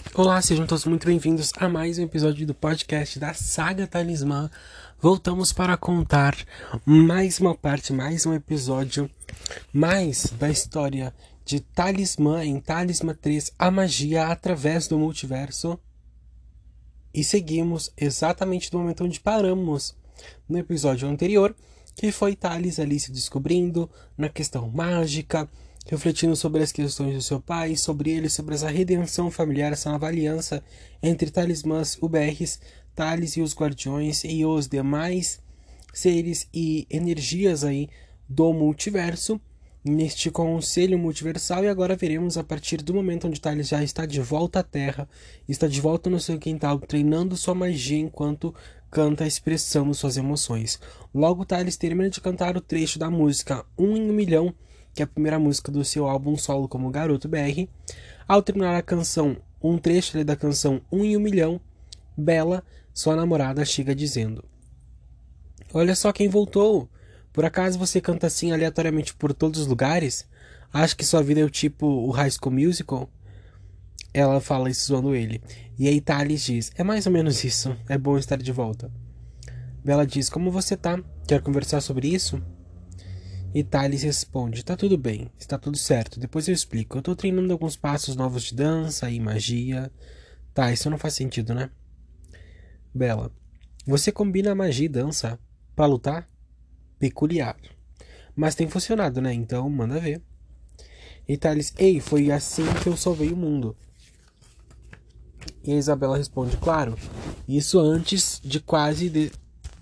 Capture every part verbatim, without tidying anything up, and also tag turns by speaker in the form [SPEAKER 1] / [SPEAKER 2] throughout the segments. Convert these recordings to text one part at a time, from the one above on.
[SPEAKER 1] Olá, sejam todos muito bem-vindos a mais um episódio do podcast da Saga Talismã. Voltamos para contar mais uma parte, mais um episódio, mais da história de Talismã em Talismã três, a magia através do multiverso. E seguimos exatamente do momento onde paramos no episódio anterior, que foi Thales ali se descobrindo na questão mágica, refletindo sobre as questões do seu pai, sobre ele, sobre essa redenção familiar, essa nova aliança entre talismãs U B Rs, Thales e os guardiões e os demais seres e energias aí do multiverso, neste conselho multiversal. E agora veremos, a partir do momento onde Thales já está de volta à Terra, está de volta no seu quintal, treinando sua magia enquanto canta, expressando suas emoções. Logo, Thales termina de cantar o trecho da música Um em um Milhão, que é a primeira música do seu álbum solo como Garoto B R. Ao terminar a canção, um trecho ali da canção Um em um Milhão, Bella, sua namorada, chega dizendo: Olha só quem voltou! Por acaso você canta assim aleatoriamente por todos os lugares? Acha que sua vida é o tipo o High School Musical? Ela fala isso zoando ele. E aí Thales diz: É mais ou menos isso. É bom estar de volta. Bella diz: Como você tá? Quer conversar sobre isso? E Thales responde: Tá tudo bem, está tudo certo. Depois eu explico. Eu tô treinando alguns passos novos de dança e magia. Tá, isso não faz sentido, né? Bella: Você combina magia e dança pra lutar? Peculiar. Mas tem funcionado, né? Então, manda ver. E Thales: Ei, foi assim que eu salvei o mundo. E a Isabela responde: Claro, isso antes de quase... De...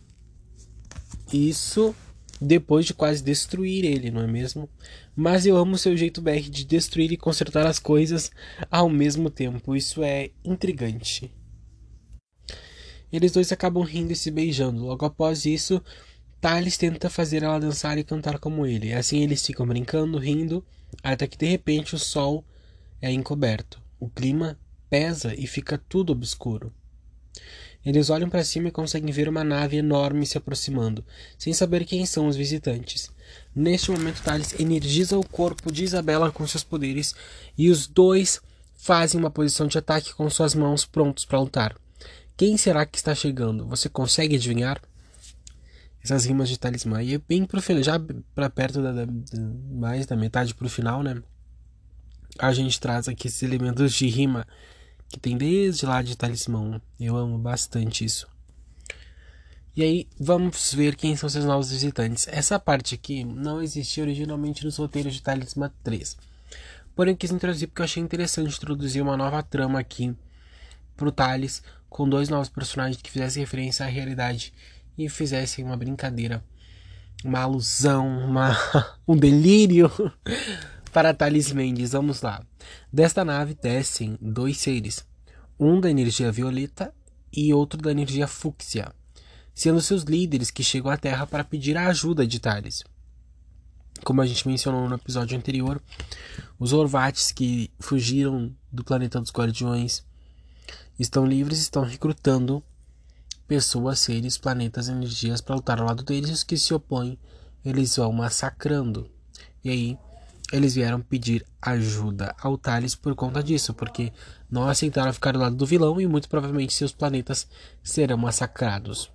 [SPEAKER 1] Isso depois de quase destruir ele, não é mesmo? Mas eu amo o seu jeito B R de destruir e consertar as coisas ao mesmo tempo. Isso é intrigante. Eles dois acabam rindo e se beijando. Logo após isso, Thales tenta fazer ela dançar e cantar como ele. Assim eles ficam brincando, rindo, até que de repente o sol é encoberto. O clima pesa e fica tudo obscuro. Eles olham para cima e conseguem ver uma nave enorme se aproximando, sem saber quem são os visitantes. Neste momento, Thales energiza o corpo de Isabela com seus poderes e os dois fazem uma posição de ataque com suas mãos prontos para lutar. Quem será que está chegando? Você consegue adivinhar? Essas rimas de talismã. E é bem pro final, já para perto da, da, da, mais da metade pro final, né? A gente traz aqui esses elementos de rima que tem desde lá de talismã. Eu amo bastante isso. E aí, vamos ver quem são seus novos visitantes. Essa parte aqui não existia originalmente nos roteiros de Talismã três. Porém, quis introduzir porque eu achei interessante introduzir uma nova trama aqui pro Thales, com dois novos personagens que fizessem referência à realidade e fizessem uma brincadeira, uma alusão, uma... um delírio para Thales Mendes. Vamos lá. Desta nave descem dois seres, um da energia violeta e outro da energia fúcsia, sendo seus líderes que chegam à Terra para pedir a ajuda de Thales. Como a gente mencionou no episódio anterior, os Horvates que fugiram do planeta dos Guardiões estão livres e estão recrutando pessoas, seres, planetas, energias para lutar ao lado deles. E os que se opõem, eles vão massacrando. E aí, eles vieram pedir ajuda ao Thales por conta disso, porque não aceitaram ficar do lado do vilão e muito provavelmente seus planetas serão massacrados.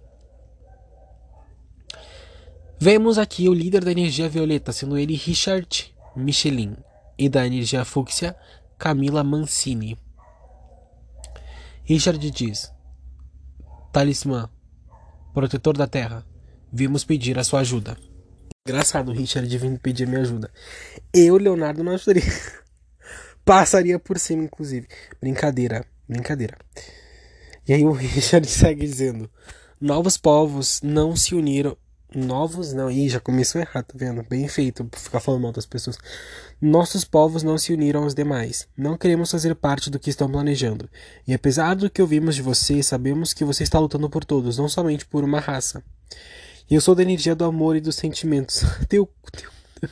[SPEAKER 1] Vemos aqui o líder da energia violeta, sendo ele Richard Michelin, e da energia fúcsia, Camila Mancini. Richard diz: Talismã, protetor da Terra, vimos pedir a sua ajuda. Engraçado o Richard vindo pedir minha ajuda. Eu, Leonardo, não ajudaria. Passaria por cima, inclusive. Brincadeira, brincadeira. E aí o Richard segue dizendo: Novos povos não se uniram. Novos não. Ih, já começou errado, tá vendo? Bem feito ficar falando mal das pessoas. Nossos povos não se uniram aos demais. Não queremos fazer parte do que estão planejando. E apesar do que ouvimos de você, sabemos que você está lutando por todos, não somente por uma raça. E eu sou da energia do amor e dos sentimentos. Teu, teu.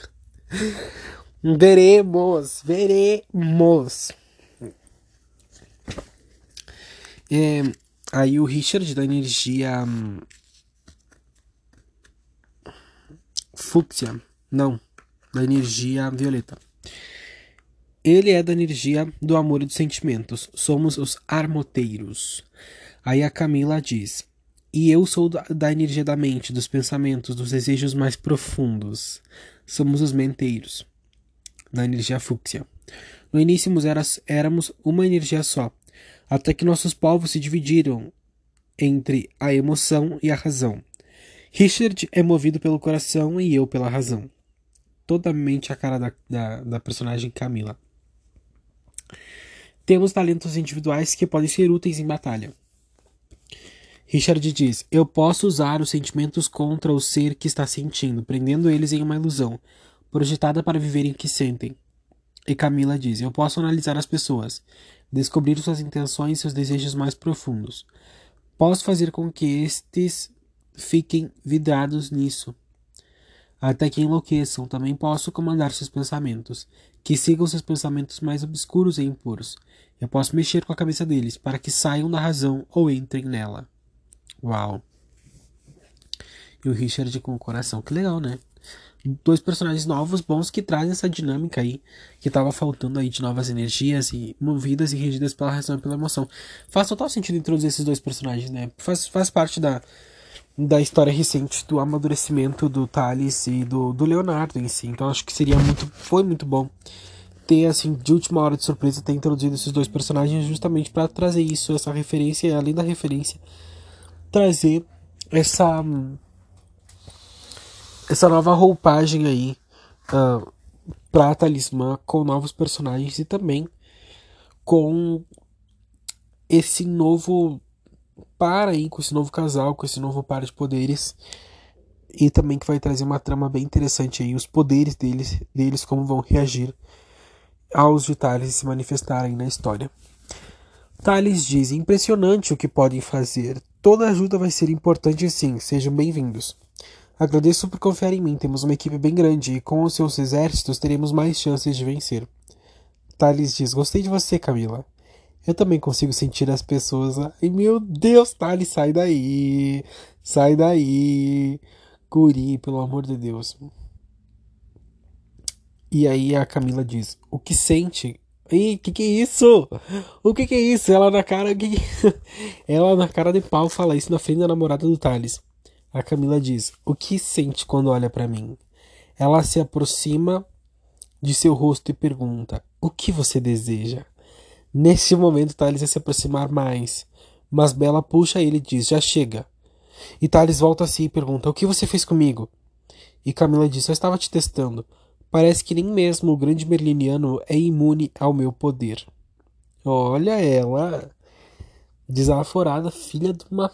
[SPEAKER 1] Veremos, veremos. É, aí o Richard da energia hum, fúcsia, não, da energia violeta. Ele é da energia do amor e dos sentimentos. Somos os armoteiros. Aí a Camila diz: e eu sou da, da energia da mente, dos pensamentos, dos desejos mais profundos. Somos os menteiros, da energia fúcsia. No início éramos uma energia só, até que nossos povos se dividiram entre a emoção e a razão. Richard é movido pelo coração e eu pela razão. Totalmente a cara da, da, da personagem Camila. Temos talentos individuais que podem ser úteis em batalha. Richard diz: eu posso usar os sentimentos contra o ser que está sentindo, prendendo eles em uma ilusão, projetada para viverem o que sentem. E Camila diz: eu posso analisar as pessoas, descobrir suas intenções e seus desejos mais profundos. Posso fazer com que estes fiquem vidrados nisso, até que enlouqueçam. Também posso comandar seus pensamentos, que sigam seus pensamentos mais obscuros e impuros. Eu posso mexer com a cabeça deles, para que saiam da razão ou entrem nela. Uau! E o Richard com o coração, que legal, né? Dois personagens novos, bons, que trazem essa dinâmica aí, que tava faltando aí de novas energias, e movidas e regidas pela razão e pela emoção. Faz total sentido introduzir esses dois personagens, né? Faz, faz parte da, da história recente do amadurecimento do Thales e do, do Leonardo em si. Então acho que seria muito, foi muito bom ter, assim, de última hora de surpresa, ter introduzido esses dois personagens justamente para trazer isso, essa referência, e além da referência, trazer essa essa nova roupagem aí uh, pra Talismã, com novos personagens e também com esse novo par aí, com esse novo casal, com esse novo par de poderes, e também que vai trazer uma trama bem interessante aí, os poderes deles, deles como vão reagir aos de Thales se manifestarem na história. Thales diz: impressionante o que podem fazer, toda ajuda vai ser importante sim, sejam bem-vindos. Agradeço por confiar em mim, temos uma equipe bem grande e com os seus exércitos teremos mais chances de vencer. Thales diz: gostei de você, Camila. Eu também consigo sentir as pessoas. Ai meu Deus, Thales, sai daí. Sai daí. Guri, pelo amor de Deus. E aí a Camila diz: o que sente? Ih, que que é isso? O que que é isso? Ela na cara. Que que... Ela na cara de pau fala isso na frente da namorada do Thales. A Camila diz: o que sente quando olha para mim? Ela se aproxima de seu rosto e pergunta: o que você deseja? Nesse momento, Thales vai se aproximar mais, mas Bela puxa ele e diz: já chega. E Thales volta a si e pergunta: o que você fez comigo? E Camila diz: eu estava te testando. Parece que nem mesmo o grande merliniano é imune ao meu poder. Olha ela, desaforada, filha de uma...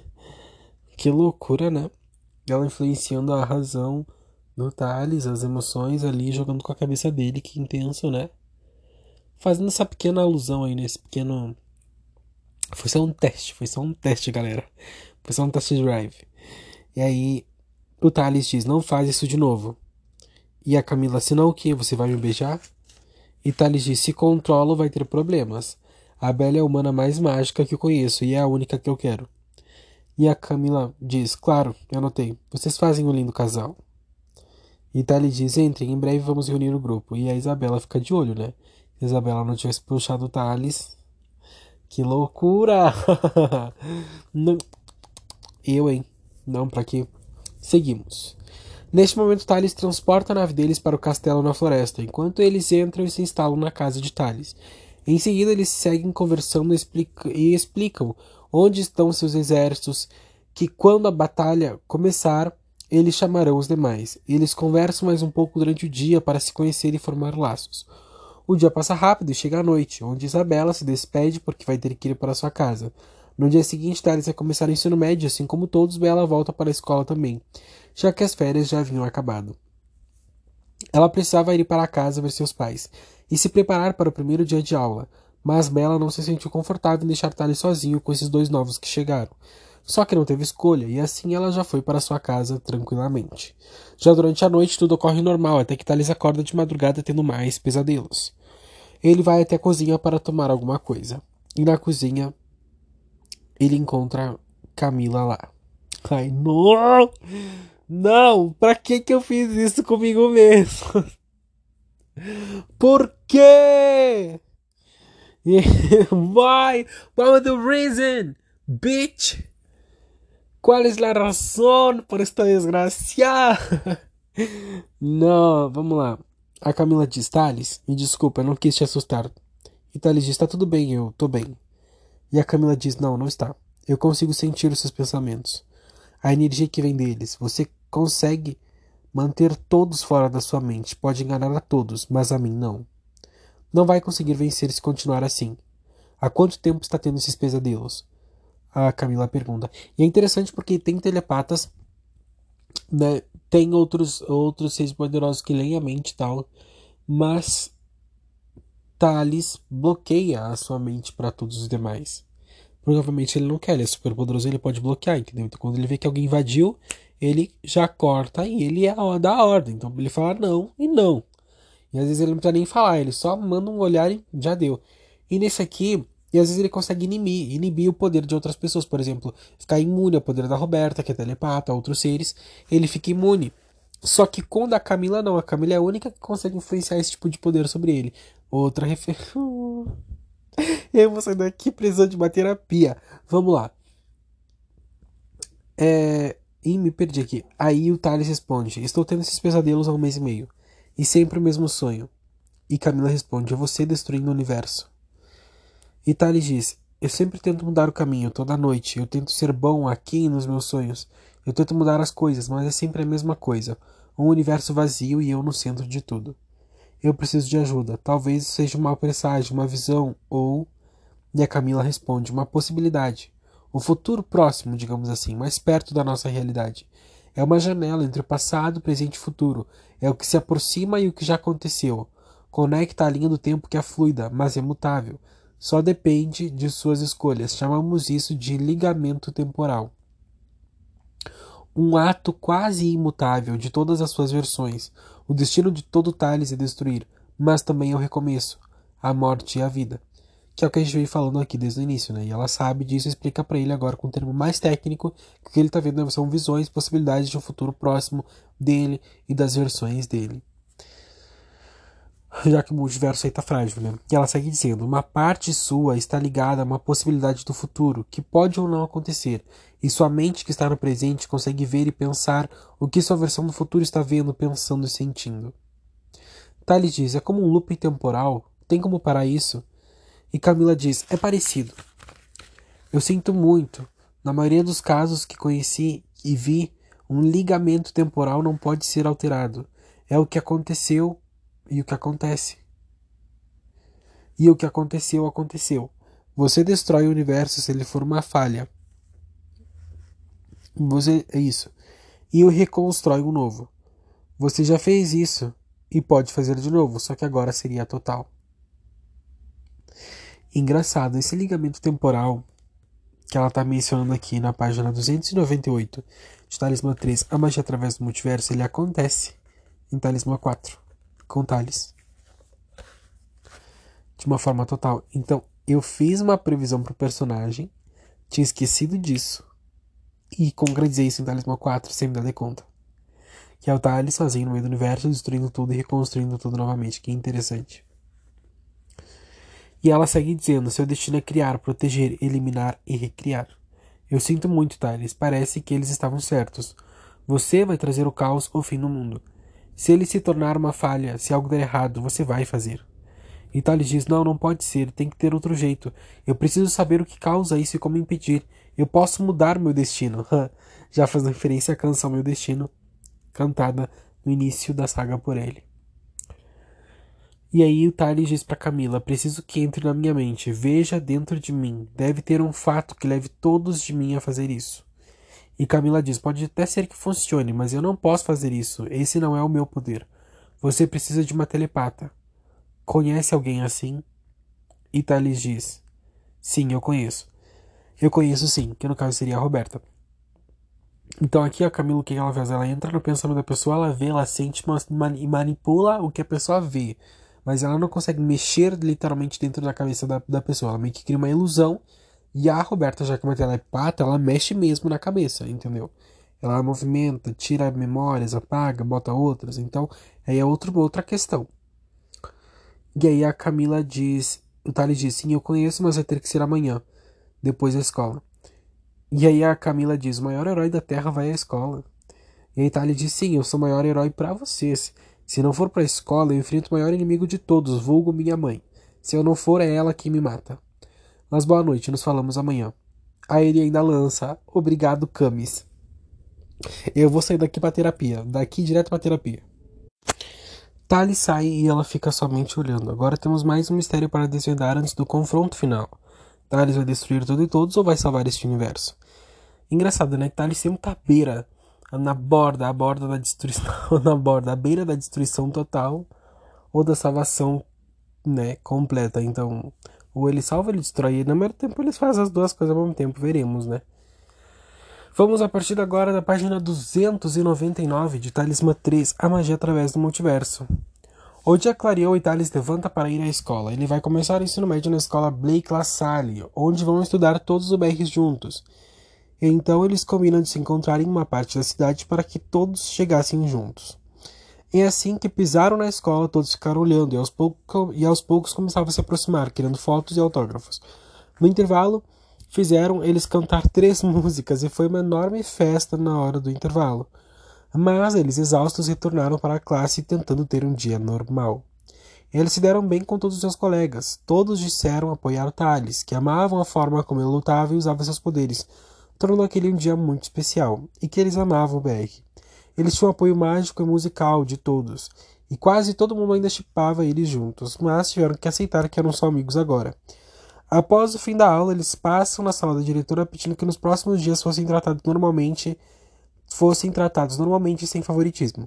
[SPEAKER 1] Que loucura, né? Ela influenciando a razão do Thales, as emoções ali, jogando com a cabeça dele, que intenso, né? Fazendo essa pequena alusão aí, nesse pequeno... Foi só um teste, foi só um teste, galera. Foi só um test drive. E aí, o Thales diz: não faz isso de novo. E a Camila: senão o que? Você vai me beijar? E Thales diz: se controlo, vai ter problemas. A Bela é a humana mais mágica que eu conheço e é a única que eu quero. E a Camila diz: claro, eu anotei. Vocês fazem um lindo casal. E Thales diz: entrem, em breve vamos reunir o grupo. E a Isabela fica de olho, né? Se a Isabela não tivesse puxado o Thales... Que loucura! Não... Eu, hein? Não, pra quê? Seguimos. Neste momento, Thales transporta a nave deles para o castelo na floresta, enquanto eles entram e se instalam na casa de Thales. Em seguida, eles seguem conversando e, explica... e explicam onde estão seus exércitos, que quando a batalha começar, eles chamarão os demais. Eles conversam mais um pouco durante o dia para se conhecer e formar laços. O dia passa rápido e chega a noite, onde Isabela se despede porque vai ter que ir para sua casa. No dia seguinte, Thales vai começar o ensino médio, assim como todos, Bela volta para a escola também, já que as férias já haviam acabado. Ela precisava ir para casa ver seus pais e se preparar para o primeiro dia de aula, mas Bela não se sentiu confortável em deixar Thales sozinho com esses dois novos que chegaram. Só que não teve escolha, e assim ela já foi para sua casa tranquilamente. Já durante a noite tudo ocorre normal, até que Thales acorda de madrugada tendo mais pesadelos. Ele vai até a cozinha para tomar alguma coisa. E na cozinha, ele encontra Camila lá. Ai, não! Não! Pra que que eu fiz isso comigo mesmo? Por quê? Why? What the reason? Bitch! ¿Cuál es la razón por esta desgracia? Não, vamos lá. A Camila diz, Thales, me desculpa, eu não quis te assustar. E Thales diz, tá tudo bem, eu tô bem. E a Camila diz, não, não está. Eu consigo sentir os seus pensamentos. A energia que vem deles. Você consegue manter todos fora da sua mente. Pode enganar a todos, mas a mim não. Não vai conseguir vencer se continuar assim. Há quanto tempo está tendo esses pesadelos? A Camila pergunta. E é interessante porque tem telepatas, né? Tem outros, outros seres poderosos que leem a mente e tal, mas Thales bloqueia a sua mente para todos os demais. Provavelmente ele não quer, ele é super poderoso, ele pode bloquear, entendeu? Então quando ele vê que alguém invadiu, ele já corta e ele é a da ordem. Então ele fala não e não. E às vezes ele não precisa nem falar, ele só manda um olhar e já deu. E nesse aqui, e às vezes ele consegue inibir, inibir o poder de outras pessoas. Por exemplo, ficar imune ao poder da Roberta, que é telepata, a outros seres. Ele fica imune. Só que com o da Camila não. A Camila é a única que consegue influenciar esse tipo de poder sobre ele. Outra referência. Eu vou sair daqui precisando de uma terapia. Vamos lá. É... Ih, me perdi aqui. Aí o Thales responde: Estou tendo esses pesadelos há um mês e meio. E sempre o mesmo sonho. E Camila responde: É você destruindo o universo. E Thales diz: Eu sempre tento mudar o caminho, toda noite. Eu tento ser bom aqui nos meus sonhos. Eu tento mudar as coisas, mas é sempre a mesma coisa. Um universo vazio e eu no centro de tudo. Eu preciso de ajuda. Talvez seja um mau presságio, uma visão, ou... E a Camila responde, uma possibilidade. O futuro próximo, digamos assim, mais perto da nossa realidade. É uma janela entre o passado, presente e futuro. É o que se aproxima e o que já aconteceu. Conecta a linha do tempo que é fluida, mas é mutável. Só depende de suas escolhas. Chamamos isso de ligamento temporal. Um ato quase imutável de todas as suas versões. O destino de todo Thales é destruir, mas também é o recomeço, a morte e a vida. Que é o que a gente veio falando aqui desde o início, né? E ela sabe disso e explica para ele agora com um termo mais técnico, que o que ele tá vendo são visões, possibilidades de um futuro próximo dele e das versões dele. Já que o multiverso aí tá frágil, né? E ela segue dizendo, uma parte sua está ligada a uma possibilidade do futuro, que pode ou não acontecer, e sua mente que está no presente consegue ver e pensar o que sua versão do futuro está vendo, pensando e sentindo. Thales diz, é como um loop temporal, tem como parar isso? E Camila diz, é parecido. Eu sinto muito. Na maioria dos casos que conheci e vi, um ligamento temporal não pode ser alterado. É o que aconteceu e o que acontece. E o que aconteceu, aconteceu. Você destrói o universo se ele for uma falha. Você é isso. E o reconstrói um novo. Você já fez isso e pode fazer de novo, só que agora seria total. Engraçado, esse ligamento temporal que ela está mencionando aqui na página duzentos e noventa e oito de Talismã três, a magia através do multiverso, ele acontece em Talismã quatro, com Thales. De uma forma total. Então, eu fiz uma previsão pro personagem, tinha esquecido disso, e concretizei isso em Talismã quatro, sem me dar de conta. Que é o Thales sozinho no meio do universo, destruindo tudo e reconstruindo tudo novamente. Que interessante. E ela segue dizendo, seu destino é criar, proteger, eliminar e recriar. Eu sinto muito, Thales. Parece que eles estavam certos. Você vai trazer o caos ou fim no mundo. Se ele se tornar uma falha, se algo der errado, você vai fazer. E Thales diz, não, não pode ser, tem que ter outro jeito. Eu preciso saber o que causa isso e como impedir. Eu posso mudar meu destino. Já faz referência à canção Meu Destino, cantada no início da saga por ele. E aí o Thales diz para Camila, preciso que entre na minha mente, veja dentro de mim, deve ter um fato que leve todos de mim a fazer isso. E Camila diz, pode até ser que funcione, mas eu não posso fazer isso, esse não é o meu poder. Você precisa de uma telepata. Conhece alguém assim? E Thales diz, sim, eu conheço. Eu conheço sim, que no caso seria a Roberta. Então aqui a Camila, o que ela faz? Ela entra no pensamento da pessoa, ela vê, ela sente e manipula o que a pessoa vê. Mas ela não consegue mexer literalmente dentro da cabeça da, da pessoa. Ela meio que cria uma ilusão. E a Roberta, já que é uma telepata, ela mexe mesmo na cabeça, entendeu? Ela movimenta, tira memórias, apaga, bota outras. Então, aí é outro, outra questão. E aí a Camila diz, o Thales diz, sim, eu conheço, mas vai ter que ser amanhã, depois da escola. E aí a Camila diz, o maior herói da Terra vai à escola. E aí Thales diz, sim, eu sou o maior herói pra vocês. Se não for pra escola, eu enfrento o maior inimigo de todos, vulgo minha mãe. Se eu não for, é ela que me mata. Mas boa noite, nos falamos amanhã. Aí ele ainda lança, obrigado, Camis. Eu vou sair daqui pra terapia, daqui direto pra terapia. Tali sai e ela fica somente olhando. Agora temos mais um mistério para desvendar antes do confronto final. Thales vai destruir tudo e todos ou vai salvar este universo? Engraçado, né? Thales sempre tá à beira, na borda, à borda da destruição, na borda, à beira da destruição total ou da salvação, né, completa. Então, ou ele salva ou ele destrói. E no mesmo tempo eles fazem as duas coisas ao mesmo tempo, veremos, né? Vamos a partir de agora da página duzentos e noventa e nove de Talismã três, A Magia Através do Multiverso. O dia clareou e Thales levanta para ir à escola. Ele vai começar o ensino médio na escola Blake LaSalle, onde vão estudar todos os B Rs juntos. Então eles combinam de se encontrar em uma parte da cidade para que todos chegassem juntos. E assim que pisaram na escola, todos ficaram olhando e aos, pouco, e aos poucos começavam a se aproximar, querendo fotos e autógrafos. No intervalo, fizeram eles cantar três músicas e foi uma enorme festa na hora do intervalo. Mas eles, exaustos, retornaram para a classe tentando ter um dia normal. Eles se deram bem com todos os seus colegas. Todos disseram apoiar Thales, que amavam a forma como ele lutava e usava seus poderes, tornando aquele um dia muito especial, e que eles amavam o B R. Eles tinham o apoio mágico e musical de todos, e quase todo mundo ainda chipava eles juntos, mas tiveram que aceitar que eram só amigos agora. Após o fim da aula, eles passam na sala da diretora pedindo que nos próximos dias fossem tratados normalmente fossem tratados normalmente sem favoritismo.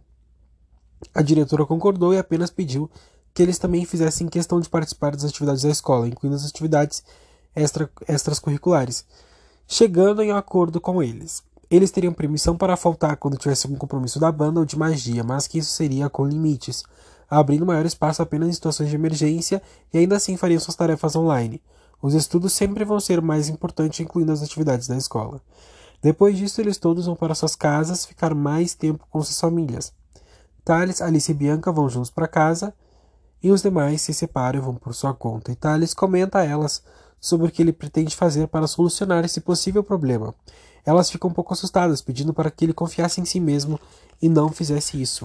[SPEAKER 1] A diretora concordou e apenas pediu que eles também fizessem questão de participar das atividades da escola, incluindo as atividades extra, extracurriculares, chegando em acordo com eles. Eles teriam permissão para faltar quando tivesse algum compromisso da banda ou de magia, mas que isso seria com limites, abrindo maior espaço apenas em situações de emergência e ainda assim fariam suas tarefas online. Os estudos sempre vão ser mais importantes, incluindo as atividades da escola. Depois disso, eles todos vão para suas casas ficar mais tempo com suas famílias. Thales, Alice e Bianca vão juntos para casa e os demais se separam e vão por sua conta. E Thales comenta a elas sobre o que ele pretende fazer para solucionar esse possível problema. Elas ficam um pouco assustadas, pedindo para que ele confiasse em si mesmo e não fizesse isso.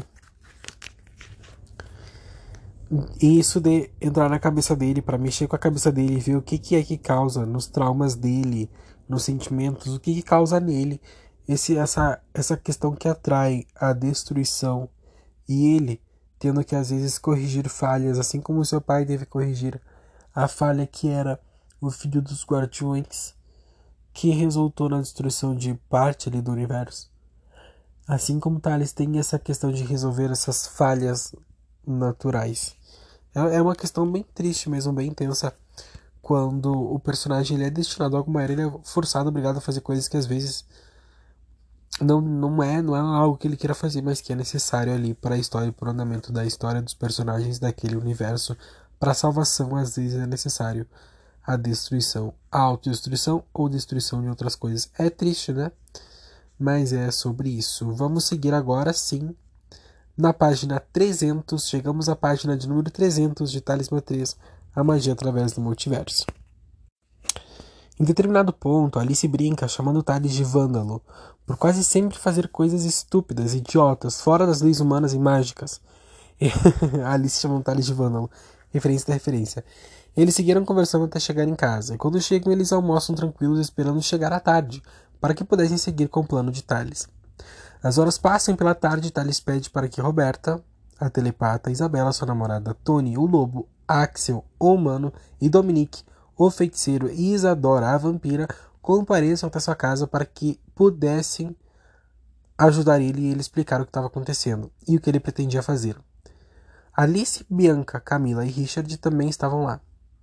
[SPEAKER 1] E isso de entrar na cabeça dele, para mexer com a cabeça dele e ver o que, que é que causa nos traumas dele, nos sentimentos, o que, que causa nele esse, essa, essa questão que atrai a destruição. E ele tendo que às vezes corrigir falhas, assim como seu pai teve que corrigir a falha que era o filho dos guardiões, que resultou na destruição de parte ali do universo. Assim como Thales tem essa questão de resolver essas falhas naturais. É uma questão bem triste mesmo, bem intensa, quando o personagem ele é destinado a alguma era, ele é forçado, obrigado a fazer coisas que às vezes não, não, é, não é algo que ele queira fazer, mas que é necessário ali para a história e para o andamento da história dos personagens daquele universo. Para a salvação, às vezes é necessário a destruição, a autodestruição ou destruição de outras coisas. É triste, né? Mas é sobre isso. Vamos seguir agora sim na página trezentos. Chegamos à página de número trezentos de Talismã três, A Magia Através do Multiverso. Em determinado ponto, Alice brinca chamando Thales de vândalo, por quase sempre fazer coisas estúpidas, idiotas, fora das leis humanas e mágicas. Alice chamando Thales de vândalo, referência da referência. Eles seguiram conversando até chegar em casa, e quando chegam eles almoçam tranquilos esperando chegar à tarde, para que pudessem seguir com o plano de Thales. As horas passam pela tarde e Thales pede para que Roberta, a telepata, Isabela, sua namorada, Tony, o lobo, Axel, o humano e Dominique, o feiticeiro, e Isadora, a vampira, compareçam até sua casa para que pudessem ajudar ele e ele explicar o que estava acontecendo e o que ele pretendia fazer. Alice, Bianca, Camila e Richard também estavam lá.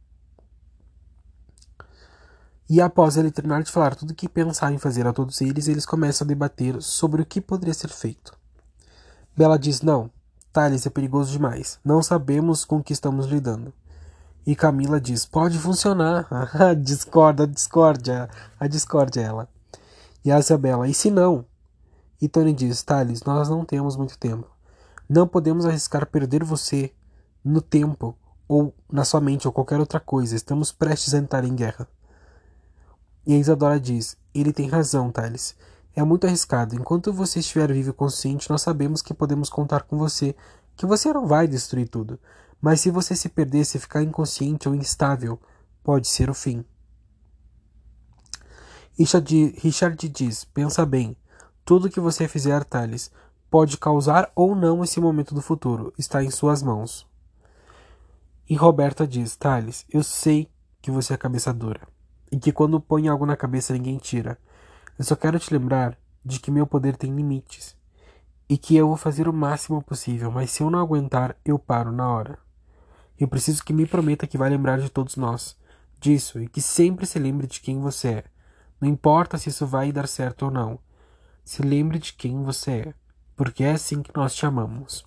[SPEAKER 1] E após ele terminar de falar tudo o que pensava em fazer a todos eles, eles começam a debater sobre o que poderia ser feito. Bella diz, não, Thales é perigoso demais, não sabemos com o que estamos lidando. E Camila diz, pode funcionar. discorda, a discórdia, a discórdia ela. E a Isabela, e se não? E Tony diz, Thales, nós não temos muito tempo. Não podemos arriscar perder você no tempo ou na sua mente, ou qualquer outra coisa. Estamos prestes a entrar em guerra. E a Isadora diz, ele tem razão, Thales. É muito arriscado. Enquanto você estiver vivo e consciente, nós sabemos que podemos contar com você, que você não vai destruir tudo. Mas se você se perder, se ficar inconsciente ou instável, pode ser o fim. Richard, Richard diz, pensa bem. Tudo que você fizer, Thales, pode causar ou não esse momento do futuro. Está em suas mãos. E Roberta diz, Thales, eu sei que você é cabeça dura. E que quando põe algo na cabeça ninguém tira. Eu só quero te lembrar de que meu poder tem limites. E que eu vou fazer o máximo possível, mas se eu não aguentar, eu paro na hora. Eu preciso que me prometa que vai lembrar de todos nós. Disso, e que sempre se lembre de quem você é. Não importa se isso vai dar certo ou não. Se lembre de quem você é. Porque é assim que nós te amamos.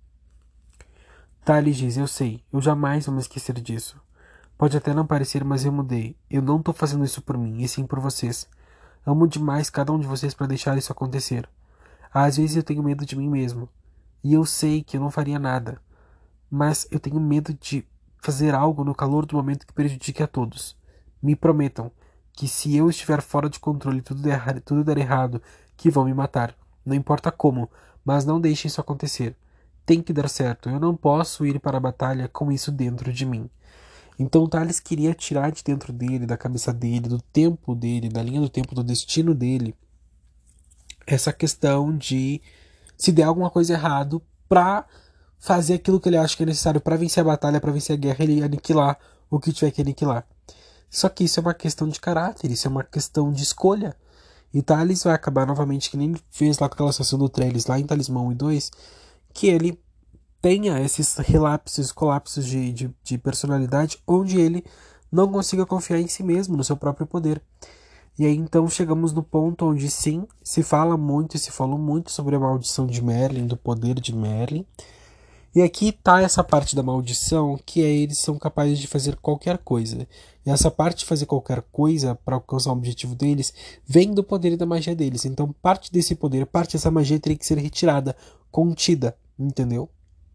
[SPEAKER 1] Thales diz, eu sei, eu jamais vou me esquecer disso. Pode até não parecer, mas eu mudei. Eu não tô fazendo isso por mim, e sim por vocês. Amo demais cada um de vocês para deixar isso acontecer. Às vezes eu tenho medo de mim mesmo. E eu sei que eu não faria nada. Mas eu tenho medo de fazer algo no calor do momento que prejudique a todos. Me prometam que se eu estiver fora de controle e tudo der, tudo der errado, que vão me matar. Não importa como, mas não deixem isso acontecer. Tem que dar certo. Eu não posso ir para a batalha com isso dentro de mim. Então Thales queria tirar de dentro dele, da cabeça dele, do tempo dele, da linha do tempo, do destino dele, essa questão de se der alguma coisa errado pra fazer aquilo que ele acha que é necessário pra vencer a batalha, pra vencer a guerra, ele aniquilar o que tiver que aniquilar. Só que isso é uma questão de caráter, isso é uma questão de escolha. E Thales vai acabar novamente, que nem ele fez lá com aquela situação do Trellis, lá em Talismã um e dois, que ele tenha esses relapsos, colapsos de, de, de personalidade, onde ele não consiga confiar em si mesmo, no seu próprio poder. E aí então chegamos no ponto onde sim, se fala muito e se falou muito sobre a maldição de Merlin, do poder de Merlin. E aqui tá essa parte da maldição, que é eles são capazes de fazer qualquer coisa. E essa parte de fazer qualquer coisa para alcançar o objetivo deles vem do poder e da magia deles. Então parte desse poder, parte dessa magia teria que ser retirada, contida, entendeu?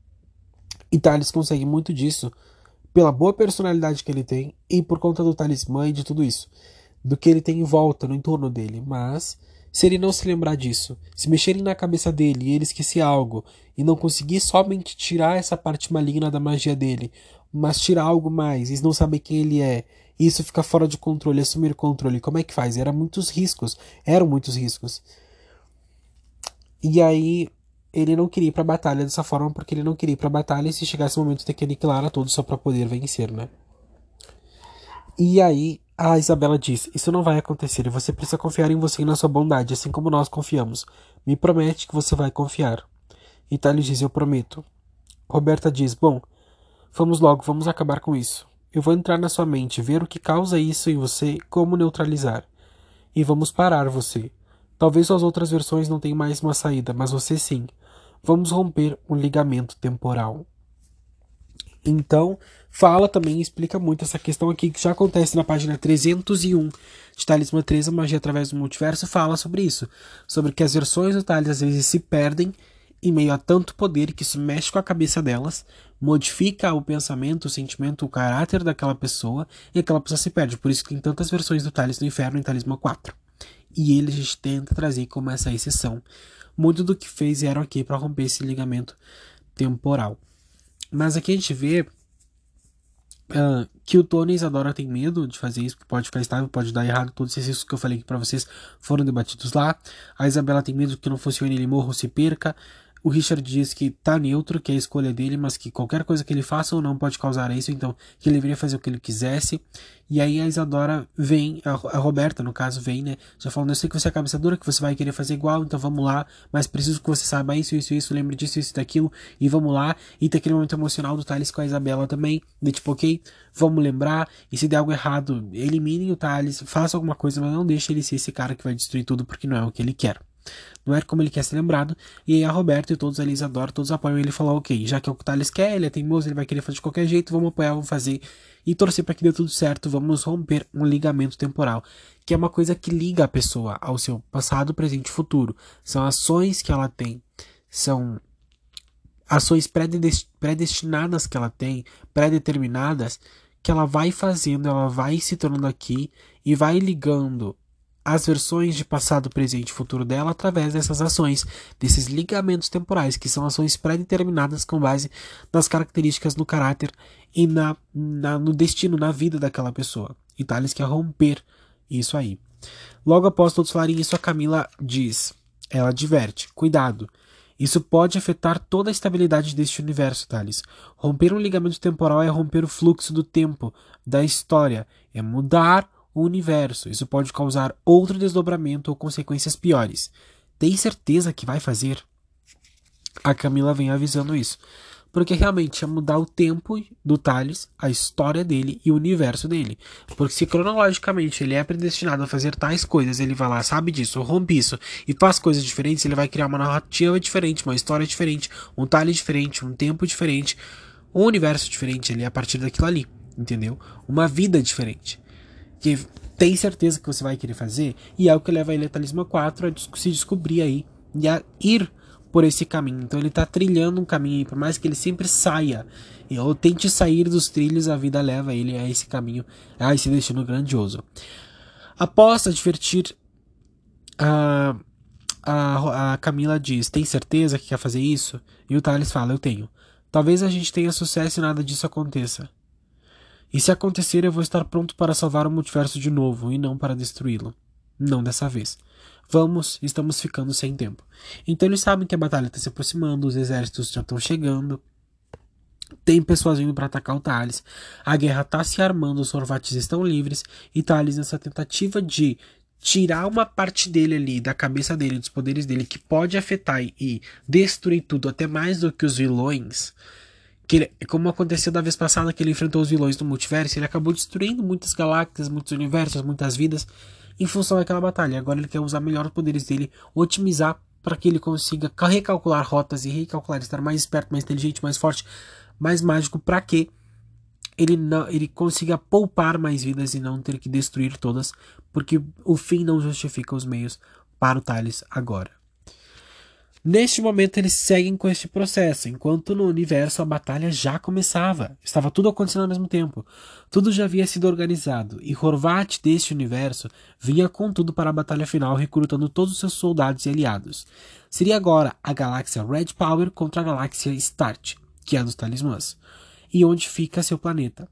[SPEAKER 1] E Thales consegue muito disso pela boa personalidade que ele tem e por conta do talismã e de tudo isso. Do que ele tem em volta, no entorno dele. Mas, se ele não se lembrar disso, se mexerem na cabeça dele e ele esquecer algo e não conseguir somente tirar essa parte maligna da magia dele, mas tirar algo mais e não saber quem ele é, e isso fica fora de controle, assumir controle, como é que faz? Eram muitos riscos. Eram muitos riscos. E aí ele não queria ir pra batalha dessa forma porque ele não queria ir pra batalha e se chegasse o momento ter que aniquilar a todos só pra poder vencer, né? E aí a Isabela diz, isso não vai acontecer e você precisa confiar em você e na sua bondade, assim como nós confiamos. Me promete que você vai confiar. E Thales diz, eu prometo. Roberta diz, bom, vamos logo, vamos acabar com isso. Eu vou entrar na sua mente, ver o que causa isso em você e como neutralizar. E vamos parar você. Talvez suas outras versões não tenham mais uma saída, mas você sim. Vamos romper um ligamento temporal. Então, fala também, explica muito essa questão aqui que já acontece na página trezentos e um de Talismã três, a magia através do multiverso, fala sobre isso. Sobre que as versões do Thales às vezes se perdem em meio a tanto poder que isso mexe com a cabeça delas, modifica o pensamento, o sentimento, o caráter daquela pessoa e aquela pessoa se perde. Por isso que tem tantas versões do Thales no Inferno em Talismã quatro. E ele a gente tenta trazer como essa exceção. Muito do que fez eram aqui para romper esse ligamento temporal. Mas aqui a gente vê uh, que o Tony e a Isadora tem medo de fazer isso, pode ficar estável, pode dar errado. Todos esses riscos que eu falei aqui pra vocês foram debatidos lá. A Isabela tem medo que não funcione, ele morra ou se perca. O Richard diz que tá neutro, que é a escolha dele, mas que qualquer coisa que ele faça ou não pode causar isso, então que ele deveria fazer o que ele quisesse. E aí a Isadora vem, a, a Roberta no caso vem, né, já falando, eu sei que você é cabeça dura, que você vai querer fazer igual, então vamos lá, mas preciso que você saiba isso, isso, isso, lembre disso, isso, daquilo, e vamos lá. E tem aquele momento emocional do Thales com a Isabela também, de tipo, ok, vamos lembrar, e se der algo errado, eliminem o Thales, faça alguma coisa, mas não deixe ele ser esse cara que vai destruir tudo, porque não é o que ele quer. Não é como ele quer ser lembrado. E aí a Roberta e todos ali, Isadora, todos apoiam ele e falam, ok, já que é o que o Thales quer, ele é teimoso, ele vai querer fazer de qualquer jeito, vamos apoiar, vamos fazer e torcer para que dê tudo certo, vamos romper um ligamento temporal, que é uma coisa que liga a pessoa ao seu passado, presente e futuro. São ações que ela tem, são ações predestinadas que ela tem, pré-determinadas, que ela vai fazendo, ela vai se tornando aqui e vai ligando as versões de passado, presente e futuro dela através dessas ações, desses ligamentos temporais, que são ações pré-determinadas com base nas características no caráter e na, na, no destino, na vida daquela pessoa. E Thales quer romper isso aí. Logo após todos falarem isso, a Camila diz, ela adverte, cuidado, isso pode afetar toda a estabilidade deste universo, Thales. Romper um ligamento temporal é romper o fluxo do tempo, da história, é mudar o universo. Isso pode causar outro desdobramento ou consequências piores. Tem certeza que vai fazer? A Camila vem avisando isso. Porque realmente é mudar o tempo do Thales, a história dele e o universo dele. Porque se cronologicamente ele é predestinado a fazer tais coisas, ele vai lá, sabe disso, rompe isso e faz coisas diferentes, ele vai criar uma narrativa diferente, uma história diferente, um Thales diferente, um tempo diferente, um universo diferente ali a partir daquilo ali, entendeu? Uma vida diferente. Que tem certeza que você vai querer fazer, e é o que leva ele a Talismã quatro a se descobrir aí e a ir por esse caminho. Então ele está trilhando um caminho aí, por mais que ele sempre saia ou tente sair dos trilhos, a vida leva ele a esse caminho, a esse destino grandioso. Após advertir, a, a, a Camila diz, tem certeza que quer fazer isso? E o Thales fala, eu tenho. Talvez a gente tenha sucesso e nada disso aconteça. E se acontecer, eu vou estar pronto para salvar o multiverso de novo, e não para destruí-lo. Não dessa vez. Vamos, estamos ficando sem tempo. Então eles sabem que a batalha está se aproximando, os exércitos já estão chegando, tem pessoas vindo para atacar o Thales, a guerra está se armando, os Horvates estão livres, e Thales, nessa tentativa de tirar uma parte dele ali, da cabeça dele, dos poderes dele, que pode afetar e destruir tudo, até mais do que os vilões, que ele, como aconteceu da vez passada que ele enfrentou os vilões do multiverso, ele acabou destruindo muitas galáxias, muitos universos, muitas vidas, em função daquela batalha. Agora ele quer usar melhor os poderes dele, otimizar para que ele consiga recalcular rotas e recalcular, estar mais esperto, mais inteligente, mais forte, mais mágico, para que ele, não, ele consiga poupar mais vidas e não ter que destruir todas, porque o fim não justifica os meios para o Thales agora. Neste momento eles seguem com este processo, enquanto no universo a batalha já começava. Estava tudo acontecendo ao mesmo tempo. Tudo já havia sido organizado, e Horvat deste universo vinha com tudo para a batalha final, recrutando todos os seus soldados e aliados. Seria agora a galáxia Red Power contra a galáxia Start, que é a dos talismãs, e onde fica seu planeta.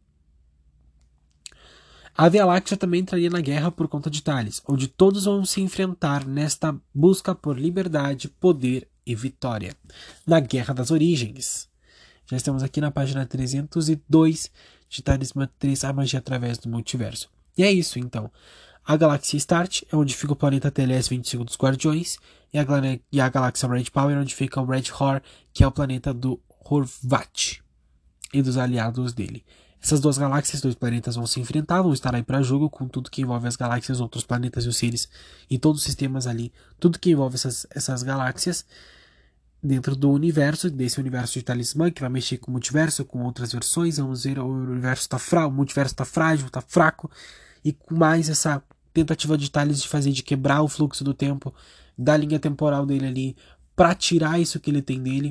[SPEAKER 1] A Via Láctea também entraria na guerra por conta de Thales, onde todos vão se enfrentar nesta busca por liberdade, poder e vitória. Na Guerra das Origens. Já estamos aqui na página trezentos e dois de Talismã três, a magia através do multiverso. E é isso, então. A galáxia Start é onde fica o planeta T L S vinte e cinco dos Guardiões, e a, e a galáxia Red Power é onde fica o Red Hor, que é o planeta do Horvat e dos aliados dele. Essas duas galáxias, dois planetas vão se enfrentar, vão estar aí para jogo com tudo que envolve as galáxias, outros planetas e os seres e todos os sistemas ali, tudo que envolve essas, essas galáxias dentro do universo, desse universo de Talismã, que vai mexer com o multiverso, com outras versões. Vamos ver, o universo está fraco, o multiverso está frágil, está fraco, e com mais essa tentativa de Thales de fazer, de quebrar o fluxo do tempo, da linha temporal dele ali, para tirar isso que ele tem dele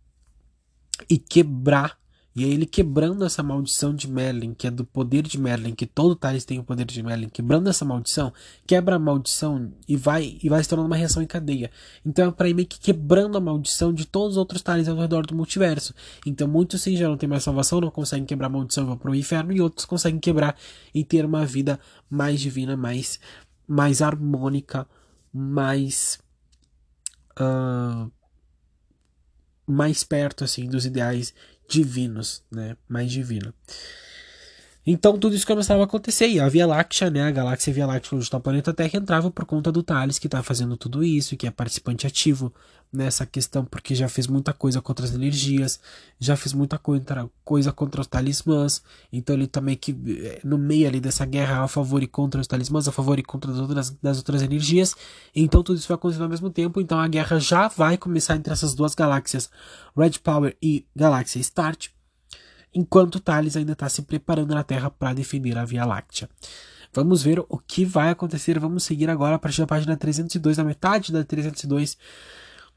[SPEAKER 1] e quebrar. E aí ele quebrando essa maldição de Merlin, que é do poder de Merlin, que todo Thales tem o poder de Merlin, quebrando essa maldição, quebra a maldição e vai, e vai se tornando uma reação em cadeia. Então é para ir meio que quebrando a maldição de todos os outros Thales ao redor do multiverso. Então muitos sim já não tem mais salvação, não conseguem quebrar a maldição e vão pro inferno, e outros conseguem quebrar e ter uma vida mais divina, mais, mais harmônica, mais... Uh, mais perto assim dos ideais divinos, né? Mais divino. Então tudo isso começava a acontecer, e a Via Láctea, né, a galáxia Via Láctea onde está o planeta Terra, entrava por conta do Thales, que está fazendo tudo isso, que é participante ativo nessa questão, porque já fez muita coisa contra as energias, já fez muita coisa, coisa contra os talismãs, então ele também que no meio ali dessa guerra a favor e contra os talismãs, a favor e contra as outras, das outras energias, então tudo isso vai acontecer ao mesmo tempo, então a guerra já vai começar entre essas duas galáxias, Red Power e Galáxia Start, enquanto Thales ainda está se preparando na Terra para defender a Via Láctea. Vamos ver o que vai acontecer. Vamos seguir agora a partir da página trezentos e dois, na metade da trezentos e dois,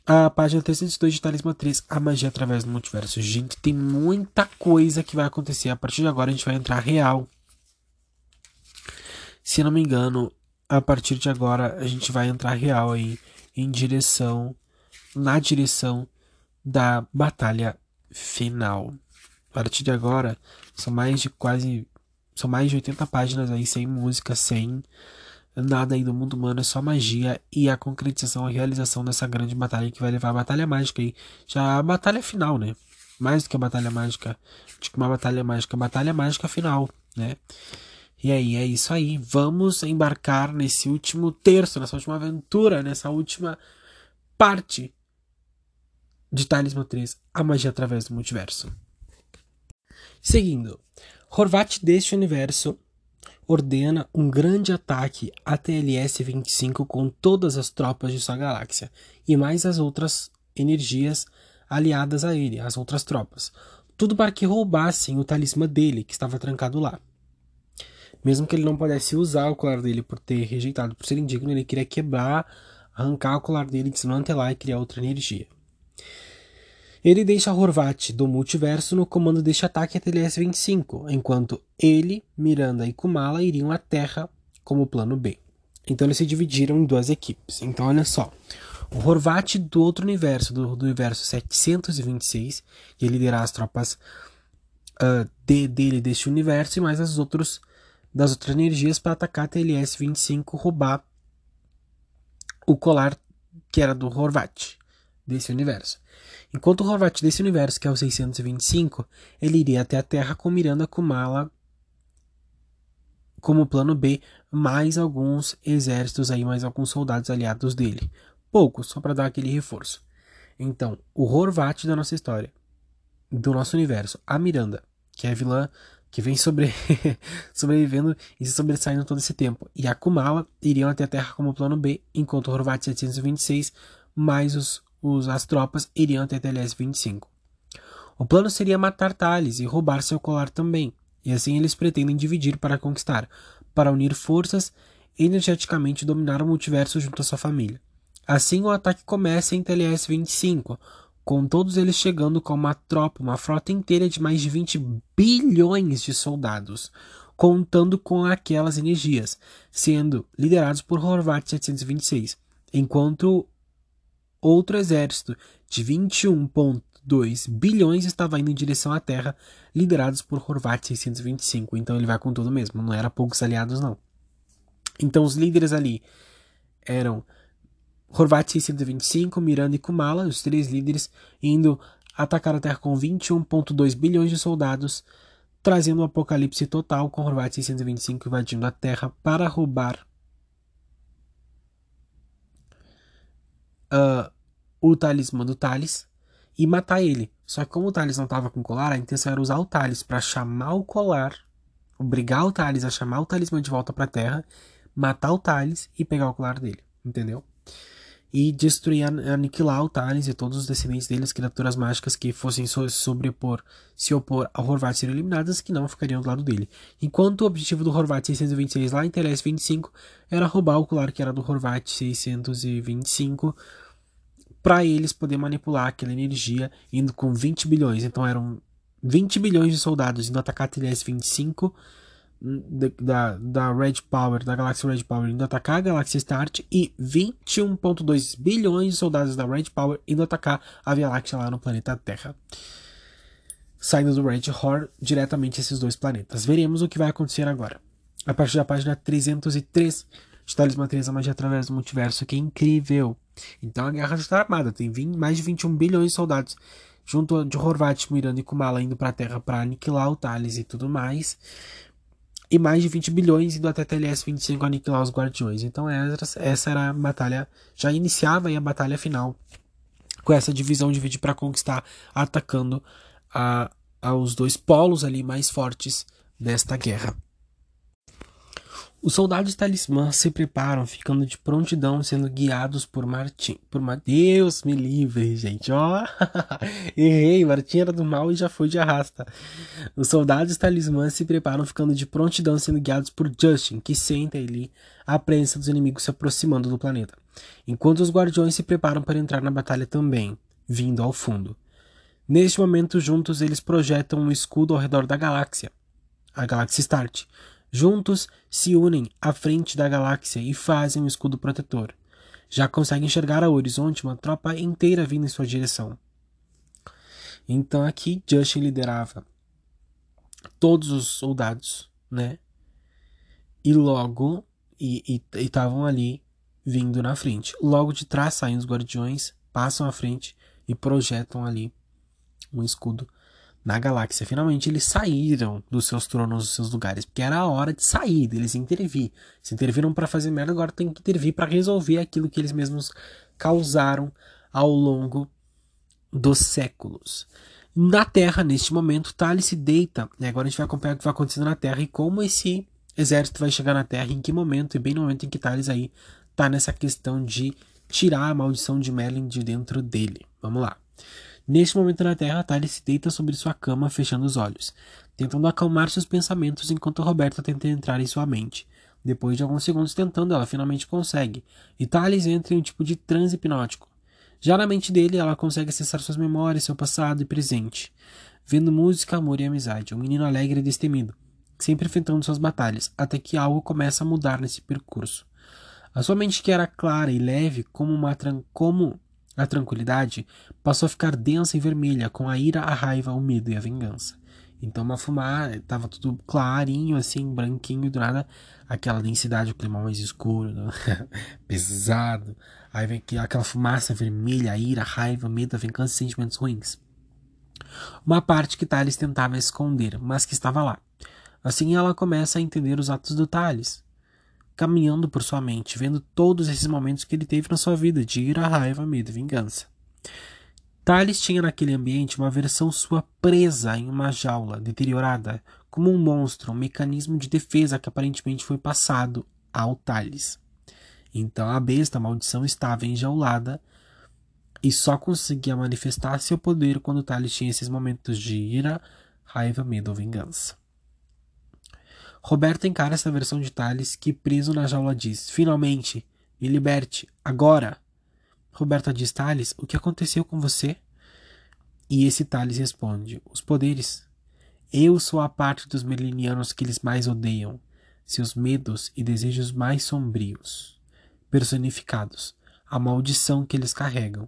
[SPEAKER 1] A página trezentos e dois de Talismã três, a magia através do multiverso. Gente, tem muita coisa que vai acontecer. A partir de agora a gente vai entrar real. Se não me engano, a partir de agora a gente vai entrar real aí em direção, na direção da batalha final. A partir de agora, são mais de quase, são mais de oitenta páginas aí, sem música, sem nada aí do mundo humano, é só magia e a concretização, a realização dessa grande batalha que vai levar a batalha mágica aí. Já a batalha final, né? Mais do que a batalha mágica, tipo uma batalha mágica, a batalha mágica final, né? E aí, é isso aí. Vamos embarcar nesse último terço, nessa última aventura, nessa última parte de Talismã três, a magia através do multiverso. Seguindo, Horvat deste universo ordena um grande ataque à T L S vinte e cinco com todas as tropas de sua galáxia e mais as outras energias aliadas a ele, as outras tropas. Tudo para que roubassem o talismã dele, que estava trancado lá. Mesmo que ele não pudesse usar o colar dele por ter rejeitado por ser indigno, ele queria quebrar, arrancar o colar dele, desmantelar e criar outra energia. Ele deixa Horvat do multiverso no comando deste ataque a T L S vinte e cinco, enquanto ele, Miranda e Kumala iriam à Terra como plano B. Então eles se dividiram em duas equipes. Então olha só, o Horvat do outro universo, do, do universo setecentos e vinte e seis, ia liderar as tropas uh, de, dele deste universo e mais as outros, das outras energias para atacar a T L S vinte e cinco, roubar o colar que era do Horvat desse universo. Enquanto o Horvat desse universo, que é o seiscentos e vinte e cinco, ele iria até a Terra com Miranda Kumala como plano B, mais alguns exércitos aí, mais alguns soldados aliados dele. Poucos, só para dar aquele reforço. Então, o Horvat da nossa história, do nosso universo, a Miranda, que é a vilã que vem sobre... sobrevivendo e se sobressaindo todo esse tempo, e a Kumala iriam até a Terra como plano B, enquanto o Horvat setecentos e vinte e seis, mais os Os, as tropas iriam até T L S vinte e cinco. O plano seria matar Thales e roubar seu colar também, e assim eles pretendem dividir para conquistar, para unir forças e energeticamente dominar o multiverso junto à sua família. Assim o ataque começa em T L S vinte e cinco, com todos eles chegando com uma tropa, uma frota inteira de mais de vinte bilhões de soldados, contando com aquelas energias, sendo liderados por Horvat setecentos e vinte e seis, enquanto outro exército de vinte e um vírgula dois bilhões estava indo em direção à Terra, liderados por Horvat seiscentos e vinte e cinco. Então ele vai com tudo mesmo, não era poucos aliados não. Então os líderes ali eram Horvat seiscentos e vinte e cinco, Miranda e Kumala, os três líderes, indo atacar a Terra com vinte e um vírgula dois bilhões de soldados, trazendo um apocalipse total, com Horvat seiscentos e vinte e cinco invadindo a Terra para roubar Uh, o talismã do Thales e matar ele. Só que como o Thales não estava com colar, a intenção era usar o Thales para chamar o colar, obrigar o Thales a chamar o talismã de volta para a Terra, matar o Thales e pegar o colar dele, entendeu? E destruir, aniquilar o Thales e todos os descendentes dele, as criaturas mágicas que fossem so sobrepor, se opor ao Horvat seriam eliminadas, que não ficariam do lado dele. Enquanto o objetivo do Horvat seiscentos e vinte e seis lá em T L S vinte e cinco era roubar o colar que era do Horvat seiscentos e vinte e cinco, para eles poder manipular aquela energia indo com vinte bilhões. Então eram vinte bilhões de soldados indo atacar a T L S vinte e cinco da, da Red Power, da galáxia Red Power indo atacar a galáxia Start, e vinte e um vírgula dois bilhões de soldados da Red Power indo atacar a Via Láctea lá no planeta Terra, saindo do Red Horde diretamente esses dois planetas. Veremos o que vai acontecer agora. A partir da página trezentos e três de Talismã três, a magia através do multiverso, que é incrível. Então a guerra já está armada, tem vinte, mais de vinte e um bilhões de soldados, junto de Horvat, Miranda e Kumala indo para a Terra para aniquilar o Thales e tudo mais, e mais de vinte bilhões indo até T L S vinte e cinco aniquilar os Guardiões. Então essa, essa era a batalha, já iniciava aí a batalha final, com essa divisão divide para conquistar, atacando a, aos dois polos ali mais fortes desta guerra. Os soldados talismã se preparam, ficando de prontidão, sendo guiados por Martim. Por Ma... Deus me livre, gente. Ó, errei. Martim era do mal e já foi de arrasta. Os soldados talismã se preparam, ficando de prontidão, sendo guiados por Justin, que sente ali a presença dos inimigos se aproximando do planeta. Enquanto os guardiões se preparam para entrar na batalha também, vindo ao fundo. Neste momento, juntos, eles projetam um escudo ao redor da galáxia, a galáxia Start. Juntos, se unem à frente da galáxia e fazem um escudo protetor. Já conseguem enxergar ao horizonte uma tropa inteira vindo em sua direção. Então aqui, Justin liderava todos os soldados, né? E logo, e estavam ali vindo na frente. Logo de trás saem os guardiões, passam à frente e projetam ali um escudo na galáxia. Finalmente eles saíram dos seus tronos, dos seus lugares, porque era a hora de sair, deles intervir. Se interviram para fazer merda, agora tem que intervir para resolver aquilo que eles mesmos causaram ao longo dos séculos. Na Terra, neste momento, Thales se deita, e agora a gente vai acompanhar o que vai acontecendo na Terra e como esse exército vai chegar na Terra, em que momento, e bem no momento em que Thales aí tá nessa questão de tirar a maldição de Merlin de dentro dele. Vamos lá. Neste momento na Terra, Thales se deita sobre sua cama, fechando os olhos, tentando acalmar seus pensamentos enquanto Roberta tenta entrar em sua mente. Depois de alguns segundos tentando, ela finalmente consegue, e Thales entra em um tipo de transe hipnótico. Já na mente dele, ela consegue acessar suas memórias, seu passado e presente, vendo música, amor e amizade, um menino alegre e destemido, sempre enfrentando suas batalhas, até que algo começa a mudar nesse percurso. A sua mente, que era clara e leve como uma tran como a tranquilidade, passou a ficar densa e vermelha, com a ira, a raiva, o medo e a vingança. Então uma fumaça, tava tudo clarinho, assim, branquinho, do nada, aquela densidade, o clima mais escuro, né? Pesado. Aí vem aquela fumaça vermelha, a ira, a raiva, o medo, a vingança e sentimentos ruins. Uma parte que Thales tentava esconder, mas que estava lá. Assim ela começa a entender os atos do Thales, caminhando por sua mente, vendo todos esses momentos que ele teve na sua vida, de ira, raiva, medo e vingança. Thales tinha naquele ambiente uma versão sua presa em uma jaula, deteriorada, como um monstro, um mecanismo de defesa que aparentemente foi passado ao Thales. Então a besta, a maldição, estava enjaulada e só conseguia manifestar seu poder quando Thales tinha esses momentos de ira, raiva, medo ou vingança. Roberto encara essa versão de Thales que, preso na jaula, diz: finalmente, me liberte, agora! Roberta diz: Thales, o que aconteceu com você? E esse Thales responde: os poderes. Eu sou a parte dos merlinianos que eles mais odeiam, seus medos e desejos mais sombrios, personificados, a maldição que eles carregam.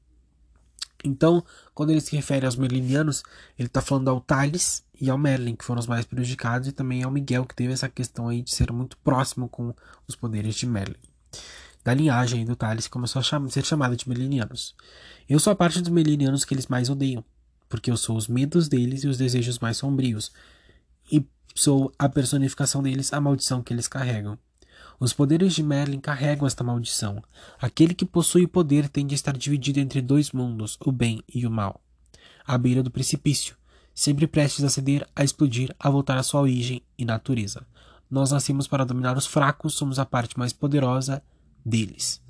[SPEAKER 1] Então, quando ele se refere aos merlinianos, ele está falando ao Thales e ao Merlin, que foram os mais prejudicados, e também ao Miguel, que teve essa questão aí de ser muito próximo com os poderes de Merlin. Da linhagem do Thales, começou a cham- ser chamada de merlinianos. Eu sou a parte dos merlinianos que eles mais odeiam, porque eu sou os medos deles e os desejos mais sombrios, e sou a personificação deles, a maldição que eles carregam. Os poderes de Merlin carregam esta maldição. Aquele que possui o poder tende a estar dividido entre dois mundos, o bem e o mal, à beira do precipício, sempre prestes a ceder, a explodir, a voltar à sua origem e natureza. Nós nascemos para dominar os fracos, somos a parte mais poderosa deles.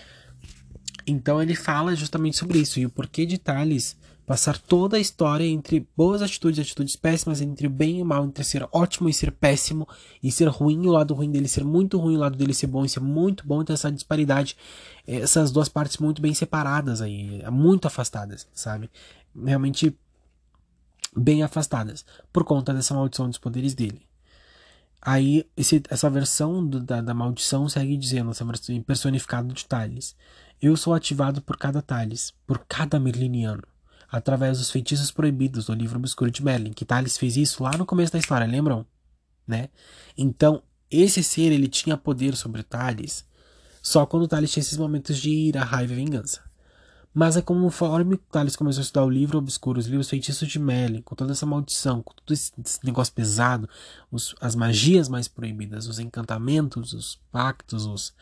[SPEAKER 1] Então ele fala justamente sobre isso, e o porquê de Thales passar toda a história entre boas atitudes e atitudes péssimas, entre o bem e o mal, entre ser ótimo e ser péssimo, e ser ruim, o lado ruim dele ser muito ruim, o lado dele ser bom e ser muito bom, então essa disparidade, essas duas partes muito bem separadas aí, muito afastadas, sabe? Realmente bem afastadas, por conta dessa maldição dos poderes dele. Aí, esse, essa versão do, da, da maldição segue dizendo, essa versão personificada de Thales: eu sou ativado por cada Thales, por cada merliniano, através dos feitiços proibidos do livro obscuro de Merlin, que Thales fez isso lá no começo da história, lembram? Né? Então, esse ser, ele tinha poder sobre Thales só quando Thales tinha esses momentos de ira, raiva e vingança. Mas é conforme Thales começou a estudar o livro obscuro, os livros feitiços de Merlin, com toda essa maldição, com todo esse, esse negócio pesado, os, as magias mais proibidas, os encantamentos, os pactos, os,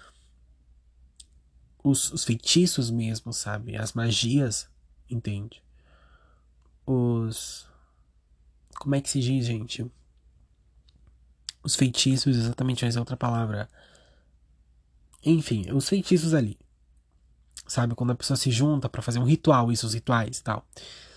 [SPEAKER 1] os, os feitiços mesmo, sabe? As magias, entende? Os... Como é que se diz, gente? os feitiços, exatamente essa é outra palavra. Enfim, os feitiços ali. Sabe, quando a pessoa se junta pra fazer um ritual, isso, os rituais e tal.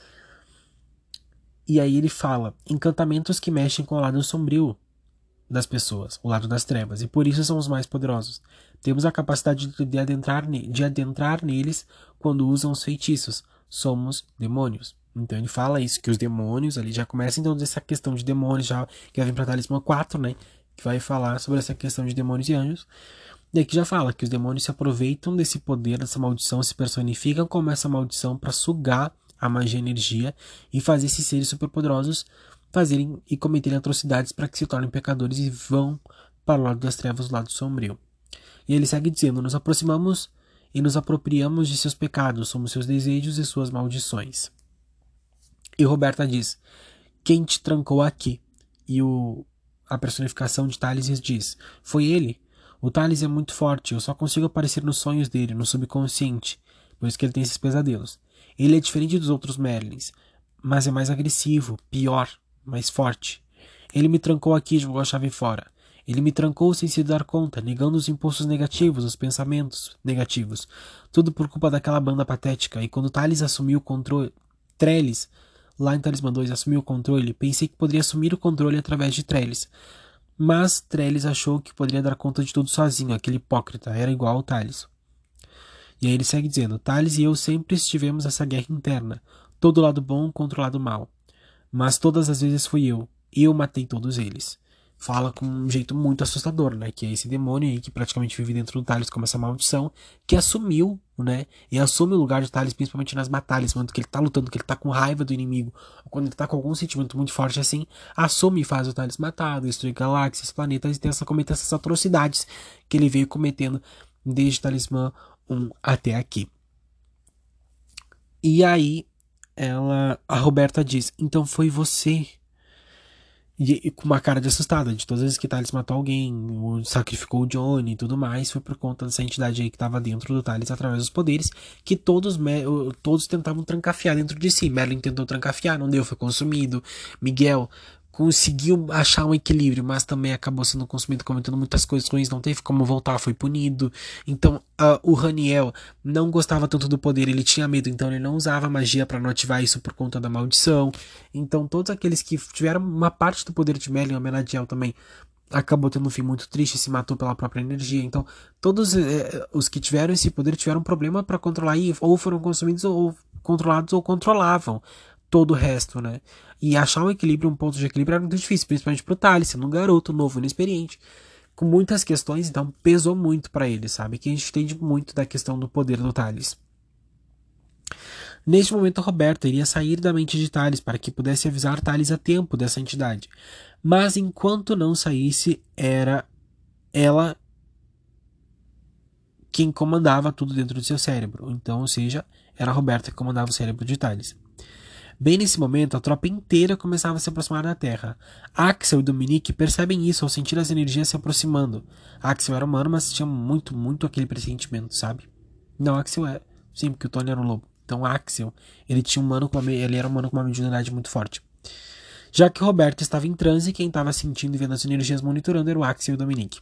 [SPEAKER 1] E aí ele fala, encantamentos que mexem com o lado sombrio das pessoas, o lado das trevas, e por isso são os mais poderosos. Temos a capacidade de adentrar, de adentrar neles quando usam os feitiços. Somos demônios. Então ele fala isso, que os demônios, ali já começa então essa questão de demônios, já que vai vir pra Talismã quatro, né? Que vai falar sobre essa questão de demônios e anjos. E aqui já fala que os demônios se aproveitam desse poder, dessa maldição, se personificam como essa maldição para sugar a magia e energia e fazer esses seres superpoderosos fazerem e cometerem atrocidades para que se tornem pecadores e vão para o lado das trevas, o lado sombrio. E ele segue dizendo, nos aproximamos e nos apropriamos de seus pecados, somos seus desejos e suas maldições. E Roberta diz, quem te trancou aqui? E o, a personificação de Thales diz, foi ele. O Thales é muito forte, eu só consigo aparecer nos sonhos dele, no subconsciente, por isso que ele tem esses pesadelos. Ele é diferente dos outros Merlins, mas é mais agressivo, pior, mais forte. Ele me trancou aqui e jogou a chave fora. Ele me trancou sem se dar conta, negando os impulsos negativos, os pensamentos negativos. Tudo por culpa daquela banda patética. E quando Thales assumiu o controle... Trellis, lá em Talismã dois, assumiu o controle, pensei que poderia assumir o controle através de Trellis. Mas Trellis achou que poderia dar conta de tudo sozinho, aquele hipócrita, era igual ao Thales. E aí ele segue dizendo, Thales e eu sempre estivemos nessa guerra interna, todo lado bom contra o lado mal. Mas todas as vezes fui eu, eu matei todos eles. Fala com um jeito muito assustador, né? Que é esse demônio aí que praticamente vive dentro do Thales como essa maldição, que assumiu, né? E assume o lugar de Thales principalmente nas batalhas, quando que ele tá lutando, que ele tá com raiva do inimigo, ou quando ele tá com algum sentimento muito forte assim, assume e faz o Thales matar, destruir galáxias, planetas e tem essa, cometer essas atrocidades que ele veio cometendo desde Talismã um até aqui. E aí, ela, a Roberta diz, então foi você... E, e com uma cara de assustada, de todas as vezes que Thales matou alguém, ou sacrificou o Johnny e tudo mais, foi por conta dessa entidade aí que estava dentro do Thales através dos poderes, que todos, todos tentavam trancafiar dentro de si. Merlin tentou trancafiar, não deu, foi consumido. Miguel conseguiu achar um equilíbrio, mas também acabou sendo consumido, cometendo muitas coisas ruins, não teve como voltar, foi punido. Então uh, o Raniel não gostava tanto do poder, ele tinha medo, então ele não usava magia para não ativar isso por conta da maldição. Então todos aqueles que tiveram uma parte do poder de Merlin, a Menadiel também acabou tendo um fim muito triste, se matou pela própria energia. Então todos eh, os que tiveram esse poder tiveram um problema para controlar, e ou foram consumidos ou controlados ou controlavam todo o resto, né? E achar um equilíbrio, um ponto de equilíbrio era muito difícil, principalmente pro Thales, sendo um garoto novo, inexperiente, com muitas questões, então pesou muito para ele, sabe? Que a gente entende muito da questão do poder do Thales. Neste momento, Roberta iria sair da mente de Thales para que pudesse avisar Thales a tempo dessa entidade. Mas enquanto não saísse, era ela quem comandava tudo dentro do seu cérebro. Então, ou seja, era a Roberta que comandava o cérebro de Thales. Bem nesse momento, a tropa inteira começava a se aproximar da Terra. Axel e Dominique percebem isso ao sentir as energias se aproximando. Axel era humano, mas tinha muito, muito aquele pressentimento, sabe? Não, Axel é... Sim, porque o Tony era um lobo. Então, Axel, ele tinha um humano com uma... ele era um humano com uma mediunidade muito forte. Já que Roberto estava em transe, quem estava sentindo e vendo as energias monitorando era o Axel e o Dominique.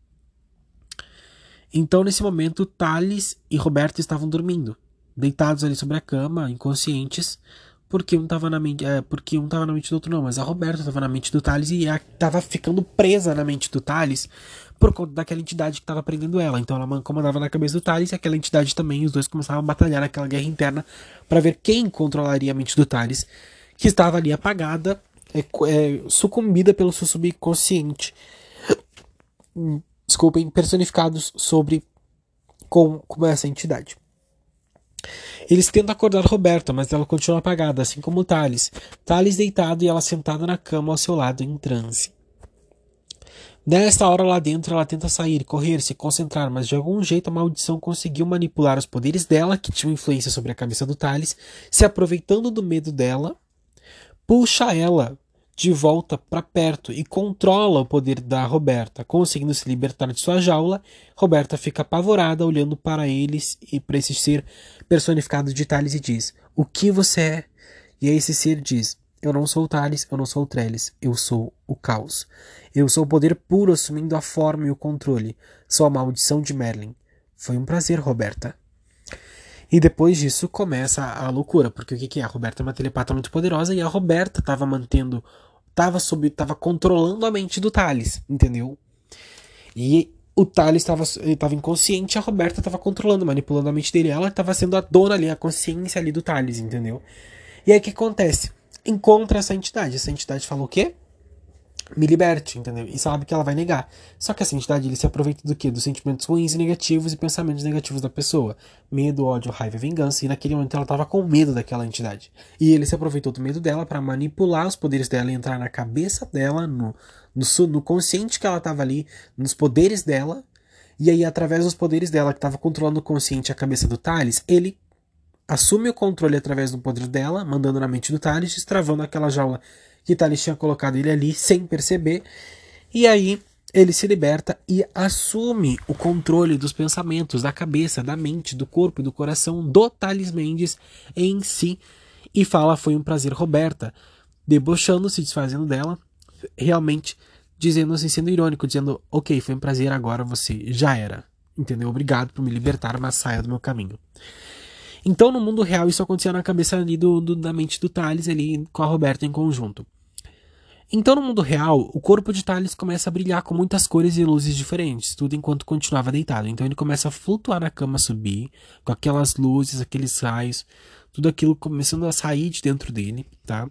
[SPEAKER 1] Então, nesse momento, Thales e Roberto estavam dormindo, deitados ali sobre a cama, inconscientes, porque um estava na mente, é, porque um tava na mente do outro não, mas a Roberta estava na mente do Thales e estava ficando presa na mente do Thales por conta daquela entidade que estava prendendo ela. Então ela comandava na cabeça do Thales e aquela entidade também, os dois começavam a batalhar naquela guerra interna para ver quem controlaria a mente do Thales, que estava ali apagada, é, é, sucumbida pelo seu subconsciente. Desculpem, personificados sobre com, com essa entidade. Eles tentam acordar Roberta, mas ela continua apagada, assim como Thales. Thales deitado e ela sentada na cama ao seu lado em transe. Nesta hora lá dentro ela tenta sair, correr, se concentrar, mas de algum jeito a maldição conseguiu manipular os poderes dela, que tinham influência sobre a cabeça do Thales, se aproveitando do medo dela, puxa ela de volta para perto e controla o poder da Roberta, conseguindo se libertar de sua jaula. Roberta fica apavorada olhando para eles e para esse ser personificado de Thales e diz: "O que você é?" E aí esse ser diz: Eu não sou o Thales, eu não sou o Trellis, eu sou o caos. Eu sou o poder puro assumindo a forma e o controle. Sou a maldição de Merlin. Foi um prazer, Roberta. E depois disso começa a loucura, porque o que, que é? A Roberta é uma telepata muito poderosa e a Roberta tava mantendo, tava sob, tava controlando a mente do Thales, entendeu? E o Thales estava tava inconsciente, a Roberta estava controlando, manipulando a mente dele. Ela estava sendo a dona ali, a consciência ali do Thales, entendeu? E aí o que acontece? Encontra essa entidade. Essa entidade fala o quê? Me liberte, entendeu? E sabe que ela vai negar. Só que essa entidade, ele se aproveita do quê? Dos sentimentos ruins e negativos e pensamentos negativos da pessoa. Medo, ódio, raiva e vingança. E naquele momento ela tava com medo daquela entidade. E ele se aproveitou do medo dela para manipular os poderes dela e entrar na cabeça dela, no, no, no consciente que ela tava ali, nos poderes dela. E aí, através dos poderes dela, que tava controlando o consciente e a cabeça do Thales, ele assume o controle através do poder dela, mandando na mente do Thales, destravando aquela jaula que Thales tinha colocado ele ali sem perceber. E aí ele se liberta e assume o controle dos pensamentos, da cabeça, da mente, do corpo e do coração do Thales Mendes em si. E fala: foi um prazer, Roberta, debochando, se desfazendo dela, realmente dizendo assim, sendo irônico, dizendo: ok, foi um prazer, agora você já era, entendeu? Obrigado por me libertar, mas saia do meu caminho. Então, no mundo real, isso acontecia na cabeça ali do, do, da mente do Thales ali com a Roberta em conjunto. Então, no mundo real, o corpo de Thales começa a brilhar com muitas cores e luzes diferentes, tudo enquanto continuava deitado. Então, ele começa a flutuar na cama, subir, com aquelas luzes, aqueles raios, tudo aquilo começando a sair de dentro dele, tá?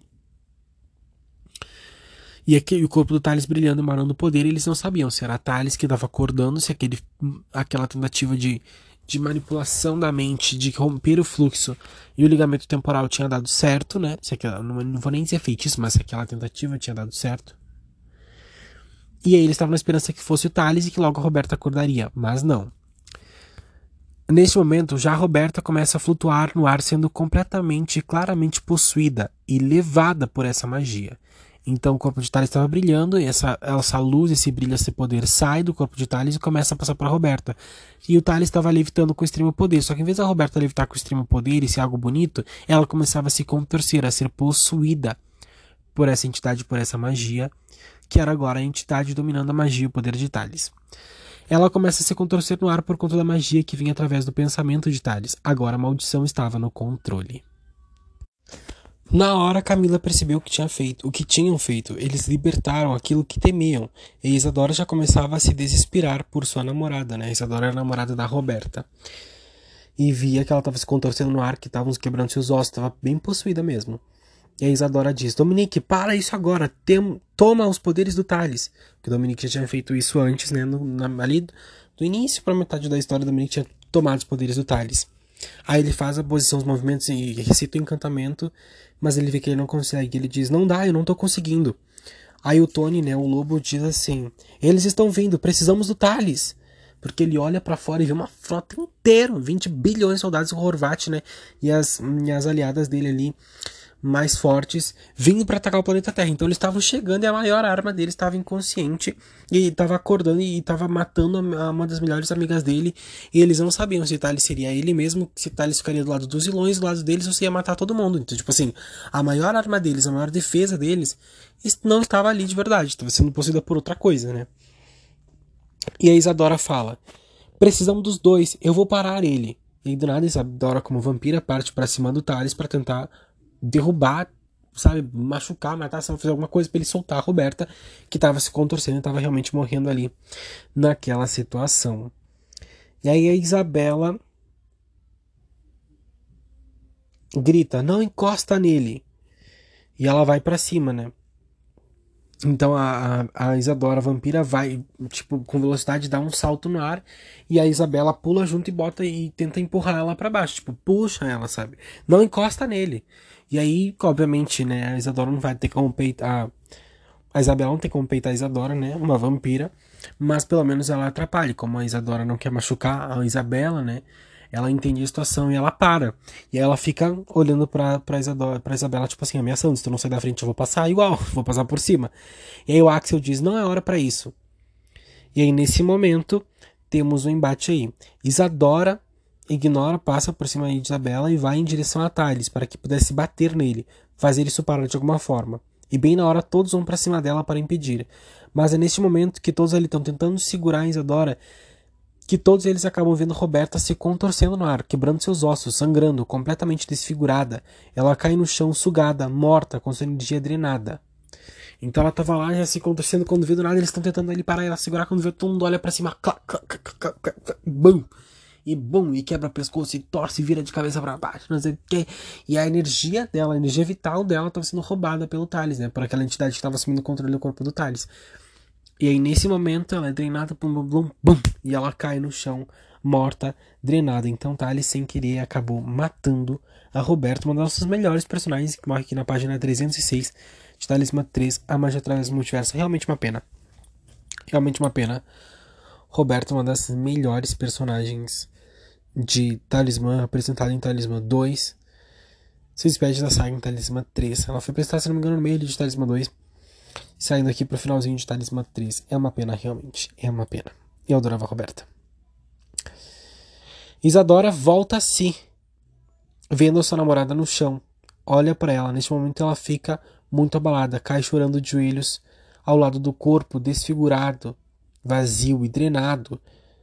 [SPEAKER 1] E aqui, o corpo do Thales brilhando, emanando poder, eles não sabiam se era Thales que estava acordando, se aquele, aquela tentativa de, de manipulação da mente, de romper o fluxo e o ligamento temporal tinha dado certo, né? Se aquela, não, não vou nem dizer feitiço, mas se aquela tentativa tinha dado certo. E aí eles estavam na esperança que fosse o Thales e que logo a Roberta acordaria, mas não. Nesse momento, já a Roberta começa a flutuar no ar, sendo completamente e claramente possuída e levada por essa magia. Então o corpo de Thales estava brilhando, e essa, essa luz, esse brilho, esse poder sai do corpo de Thales e começa a passar para a Roberta. E o Thales estava levitando com extremo poder, só que em vez da Roberta levitar com extremo poder e ser algo bonito, ela começava a se contorcer, a ser possuída por essa entidade, por essa magia, que era agora a entidade dominando a magia e o poder de Thales. Ela começa a se contorcer no ar por conta da magia que vinha através do pensamento de Thales. Agora a maldição estava no controle. Na hora, Camila percebeu o que tinha feito, o que tinham feito. Eles libertaram aquilo que temiam. E Isadora já começava a se desesperar por sua namorada, né? Isadora era a namorada da Roberta. E via que ela estava se contorcendo no ar, que estavam quebrando seus ossos, estava bem possuída mesmo. E a Isadora diz: Dominique, para isso agora, tem, toma os poderes do Thales. Porque o Dominique já tinha feito isso antes, né? No, na, ali do início para metade da história, o Dominique tinha tomado os poderes do Thales. Aí ele faz a posição, os movimentos e recita o encantamento, mas ele vê que ele não consegue. Ele diz: não dá, eu não tô conseguindo. Aí o Tony, né, o lobo, diz assim: eles estão vindo, precisamos do Thales. Porque ele olha pra fora e vê uma frota inteira, vinte bilhões de soldados do Horvat, né, e as, e as aliadas dele ali, mais fortes, vindo para atacar o planeta Terra. Então eles estavam chegando e a maior arma dele estava inconsciente e estava acordando e estava matando a, uma das melhores amigas dele. E eles não sabiam se Thales seria ele mesmo, se Thales ficaria do lado dos vilões, do lado deles, ou se ia matar todo mundo. Então, tipo assim, a maior arma deles, a maior defesa deles, não estava ali de verdade, estava sendo possuída por outra coisa, né? E a Isadora fala: precisamos dos dois, eu vou parar ele. E aí, do nada, Isadora, como vampira, parte para cima do Thales para tentar derrubar, sabe, machucar, matar, sabe, fazer alguma coisa pra ele soltar a Roberta, que tava se contorcendo e tava realmente morrendo ali naquela situação. E aí a Isabela grita: não encosta nele. E ela vai pra cima, né? Então a, a, a Isadora, a vampira, vai, tipo, com velocidade, dá um salto no ar, e a Isabela pula junto e bota e tenta empurrar ela pra baixo, tipo, puxa ela, sabe? Não encosta nele. E aí, obviamente, né, a Isadora não vai ter como peitar. A Isabela não tem como peitar a Isadora, né? Uma vampira. Mas pelo menos ela atrapalha. Como a Isadora não quer machucar a Isabela, né? Ela entende a situação e ela para. E aí ela fica olhando pra, pra, Isadora, pra Isabela, tipo assim, ameaçando: se tu não sair da frente, eu vou passar igual, vou passar por cima. E aí o Axel diz: não é hora pra isso. E aí nesse momento, temos um embate aí. Isadora ignora, passa por cima de Isabela e vai em direção a Thales, para que pudesse bater nele, fazer isso parar de alguma forma. E bem na hora todos vão para cima dela para impedir. Mas é neste momento que todos ali estão tentando segurar a Isadora, que todos eles acabam vendo Roberta se contorcendo no ar, quebrando seus ossos, sangrando, completamente desfigurada. Ela cai no chão sugada, morta, com sua energia drenada. Então ela tava lá já se contorcendo, quando vê do nada eles estão tentando ali parar ela segurar, quando vê todo mundo olha pra cima, clac, clac, clac, clac, clac, clac, bum, e bum, e quebra o pescoço, e torce, e vira de cabeça pra baixo, não sei o que. E a energia dela, a energia vital dela tava sendo roubada pelo Thales, né, por aquela entidade que tava assumindo o controle do corpo do Thales. E aí nesse momento ela é drenada, bum, bum, bum, bum, e ela cai no chão, morta, drenada. Então Thales, sem querer, acabou matando a Roberta, uma das nossas melhores personagens, que morre aqui na página trezentos e seis de Talismã três, A Magia Através do Multiverso. Realmente uma pena. Realmente uma pena. Roberta é uma das melhores personagens de Talismã, apresentada em Talismã dois. Se despede da saga em Talismã três. Ela foi apresentada, se não me engano, no meio de Talismã dois. Saindo aqui pro finalzinho de Talismã três. É uma pena, realmente. É uma pena. Eu adorava a Roberta. Isadora volta a si, vendo a sua namorada no chão. Olha para ela. Neste momento ela fica muito abalada. Cai chorando de joelhos ao lado do corpo desfigurado, vazio e drenado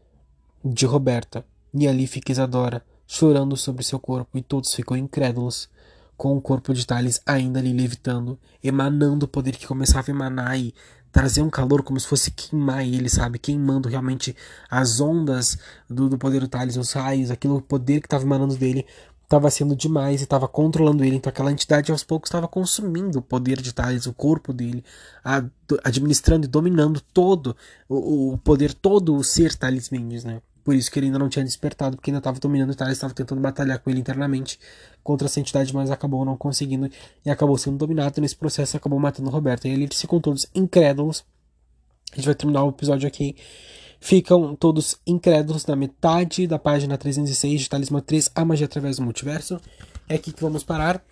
[SPEAKER 1] de Roberta. E ali fica Isadora, chorando sobre seu corpo. E todos ficam incrédulos, com o corpo de Thales ainda ali levitando, emanando o poder que começava a emanar e trazer um calor como se fosse queimar ele, sabe? Queimando realmente as ondas do, do poder do Thales, os raios, aquilo, o poder que estava emanando dele estava sendo demais e estava controlando ele. Então aquela entidade aos poucos estava consumindo o poder de Thales, o corpo dele, a, administrando e dominando todo o, o poder, todo o ser Thales Mendes, né? Por isso que ele ainda não tinha despertado, porque ainda estava dominando o Thales, estava tentando batalhar com ele internamente contra essa entidade, mas acabou não conseguindo e acabou sendo dominado. E nesse processo acabou matando o Roberto. E eles ficam todos incrédulos. A gente vai terminar o episódio aqui. Ficam todos incrédulos na metade da página trezentos e seis de Talismã três, A Magia Através do Multiverso. É aqui que vamos parar.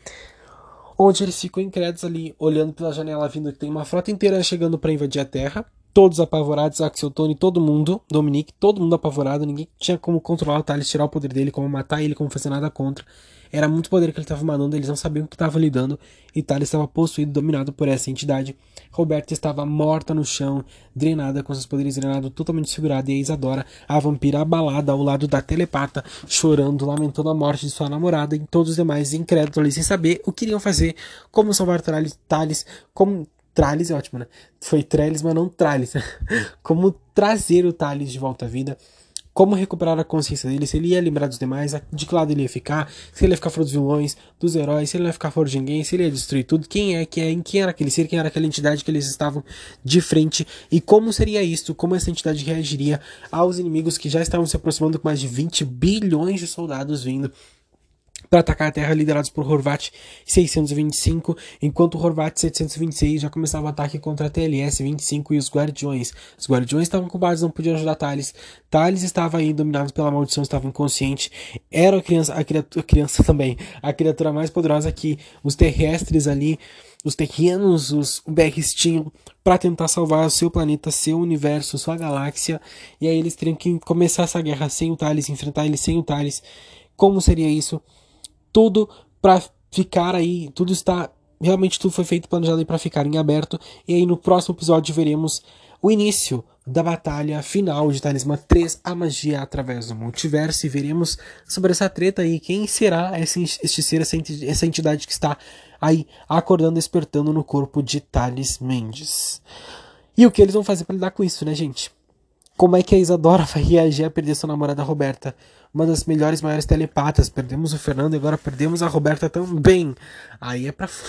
[SPEAKER 1] Onde eles ficam incrédulos ali, olhando pela janela, vindo que tem uma frota inteira chegando para invadir a Terra. Todos apavorados, Axel, Tony, todo mundo, Dominique, todo mundo apavorado, ninguém tinha como controlar o Thales, tirar o poder dele, como matar ele, como fazer nada contra. Era muito poder que ele estava mandando, eles não sabiam o que estava lidando, e Thales estava possuído, dominado por essa entidade. Roberta estava morta no chão, drenada, com seus poderes drenados, totalmente desfigurada, e a Isadora, a vampira abalada ao lado da telepata, chorando, lamentando a morte de sua namorada, e todos os demais incrédulos ali, sem saber o que iriam fazer, como salvar Thales, como... Thales é ótimo, né? Foi Trellis, mas não Thales. Como trazer o Thales de volta à vida. Como recuperar a consciência dele. Se ele ia lembrar dos demais. De que lado ele ia ficar. Se ele ia ficar fora dos vilões, dos heróis. Se ele ia ficar fora de ninguém. Se ele ia destruir tudo. Quem é, quem é, quem era aquele ser. Quem era aquela entidade que eles estavam de frente. E como seria isso. Como essa entidade reagiria aos inimigos que já estavam se aproximando com mais de vinte bilhões de soldados vindo para atacar a Terra, liderados por Horvat seiscentos e vinte e cinco, enquanto o Horvat setecentos e vinte e seis já começava o ataque contra a T L S vinte e cinco e os Guardiões. Os Guardiões estavam culpados, não podiam ajudar Thales. Thales estava aí dominado pela maldição, estava inconsciente. Era a criança, a criatura, a criança também, a criatura mais poderosa que os terrestres ali, os terrenos, os Berries tinham para tentar salvar o seu planeta, seu universo, sua galáxia. E aí eles teriam que começar essa guerra sem o Thales, enfrentar ele sem o Thales. Como seria isso? Tudo para ficar aí, tudo está, realmente tudo foi feito, planejado aí para ficar em aberto, e aí no próximo episódio veremos o início da batalha final de Talismã três, A Magia Através do Multiverso, e veremos sobre essa treta aí, quem será esse, este ser, essa entidade que está aí acordando, despertando no corpo de Thales Mendes. E o que eles vão fazer para lidar com isso, né, gente? Como é que a Isadora vai reagir a perder sua namorada Roberta? Uma das melhores, maiores telepatas. Perdemos o Fernando e agora perdemos a Roberta também. Aí é pra...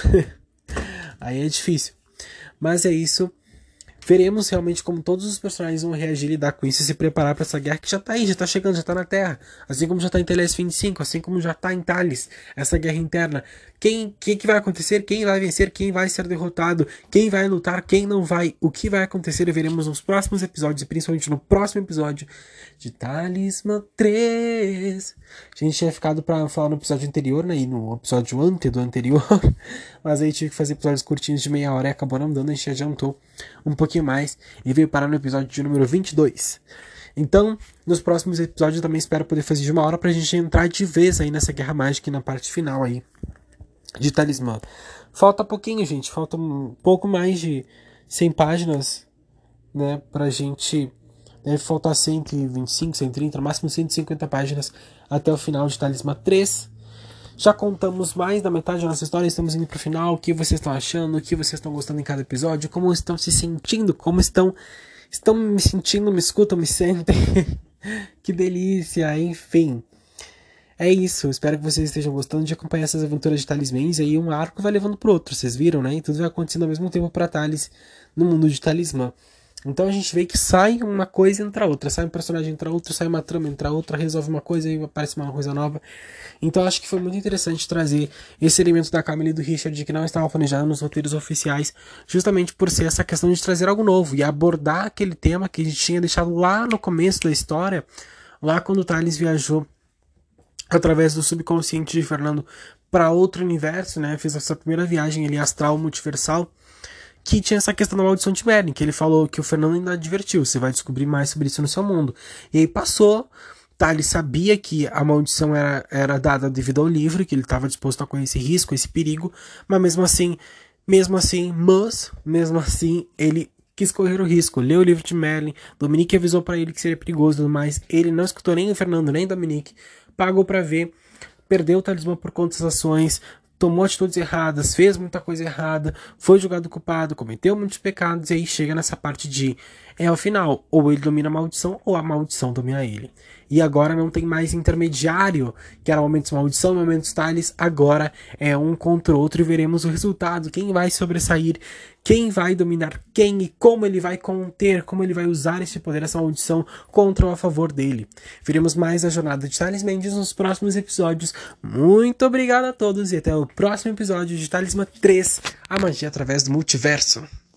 [SPEAKER 1] Aí é difícil. Mas é isso. Veremos realmente como todos os personagens vão reagir e lidar com isso e se preparar para essa guerra que já tá aí, já tá chegando, já tá na Terra. Assim como já tá em T L S vinte e cinco, assim como já tá em Thales. Essa guerra interna. Quem, quem que vai acontecer? Quem vai vencer? Quem vai ser derrotado? Quem vai lutar? Quem não vai? O que vai acontecer? E veremos nos próximos episódios, e principalmente no próximo episódio de Talismã três. A gente tinha ficado pra falar no episódio anterior, né? E no episódio ante do anterior. Mas aí tive que fazer episódios curtinhos de meia hora e acabou não dando, a gente adiantou um pouquinho mais e veio parar no episódio de número vinte e dois. Então, nos próximos episódios eu também espero poder fazer de uma hora pra gente entrar de vez aí nessa guerra mágica e na parte final aí de Talismã. Falta pouquinho, gente. Falta um pouco mais de cem páginas, né? Pra gente... Deve faltar cento e vinte e cinco, cento e trinta, no máximo cento e cinquenta páginas até o final de Talismã três. Já contamos mais da metade da nossa história, estamos indo pro final. O que vocês estão achando, o que vocês estão gostando em cada episódio, como estão se sentindo, como estão, estão me sentindo, me escutam, me sentem. Que delícia, enfim. É isso, espero que vocês estejam gostando de acompanhar essas aventuras de Talismãs. E aí um arco vai levando pro outro, vocês viram, né? E tudo vai acontecendo ao mesmo tempo pra Talis no mundo de Talismã. Então a gente vê que sai uma coisa e entra outra, sai um personagem entra outra, sai uma trama entra outra, resolve uma coisa e aparece uma coisa nova. Então acho que foi muito interessante trazer esse elemento da Camille e do Richard que não estava planejado nos roteiros oficiais, justamente por ser essa questão de trazer algo novo e abordar aquele tema que a gente tinha deixado lá no começo da história, lá quando o Talis viajou através do subconsciente de Fernando para outro universo, né? Fez essa primeira viagem ali astral multiversal, que tinha essa questão da maldição de Merlin, que ele falou que o Fernando ainda advertiu, você vai descobrir mais sobre isso no seu mundo. E aí passou, tá, ele sabia que a maldição era, era dada devido ao livro, que ele estava disposto a correr esse risco, esse perigo, mas mesmo assim, mesmo assim, mas, mesmo assim, ele quis correr o risco, leu o livro de Merlin, Dominique avisou para ele que seria perigoso e tudo mais, ele não escutou nem o Fernando, nem o Dominique, pagou para ver, perdeu o talismã por conta das ações, tomou atitudes erradas, fez muita coisa errada, foi julgado culpado, cometeu muitos pecados, e aí chega nessa parte de, é ao final, ou ele domina a maldição, ou a maldição domina ele. E agora não tem mais intermediário, que era momentos maldição, momentos Talis, agora é um contra o outro e veremos o resultado, quem vai sobressair, quem vai dominar quem e como ele vai conter, como ele vai usar esse poder, essa maldição contra ou a favor dele. Veremos mais a jornada de Talis Mendes nos próximos episódios. Muito obrigado a todos e até o próximo episódio de Talismã três, a magia através do multiverso.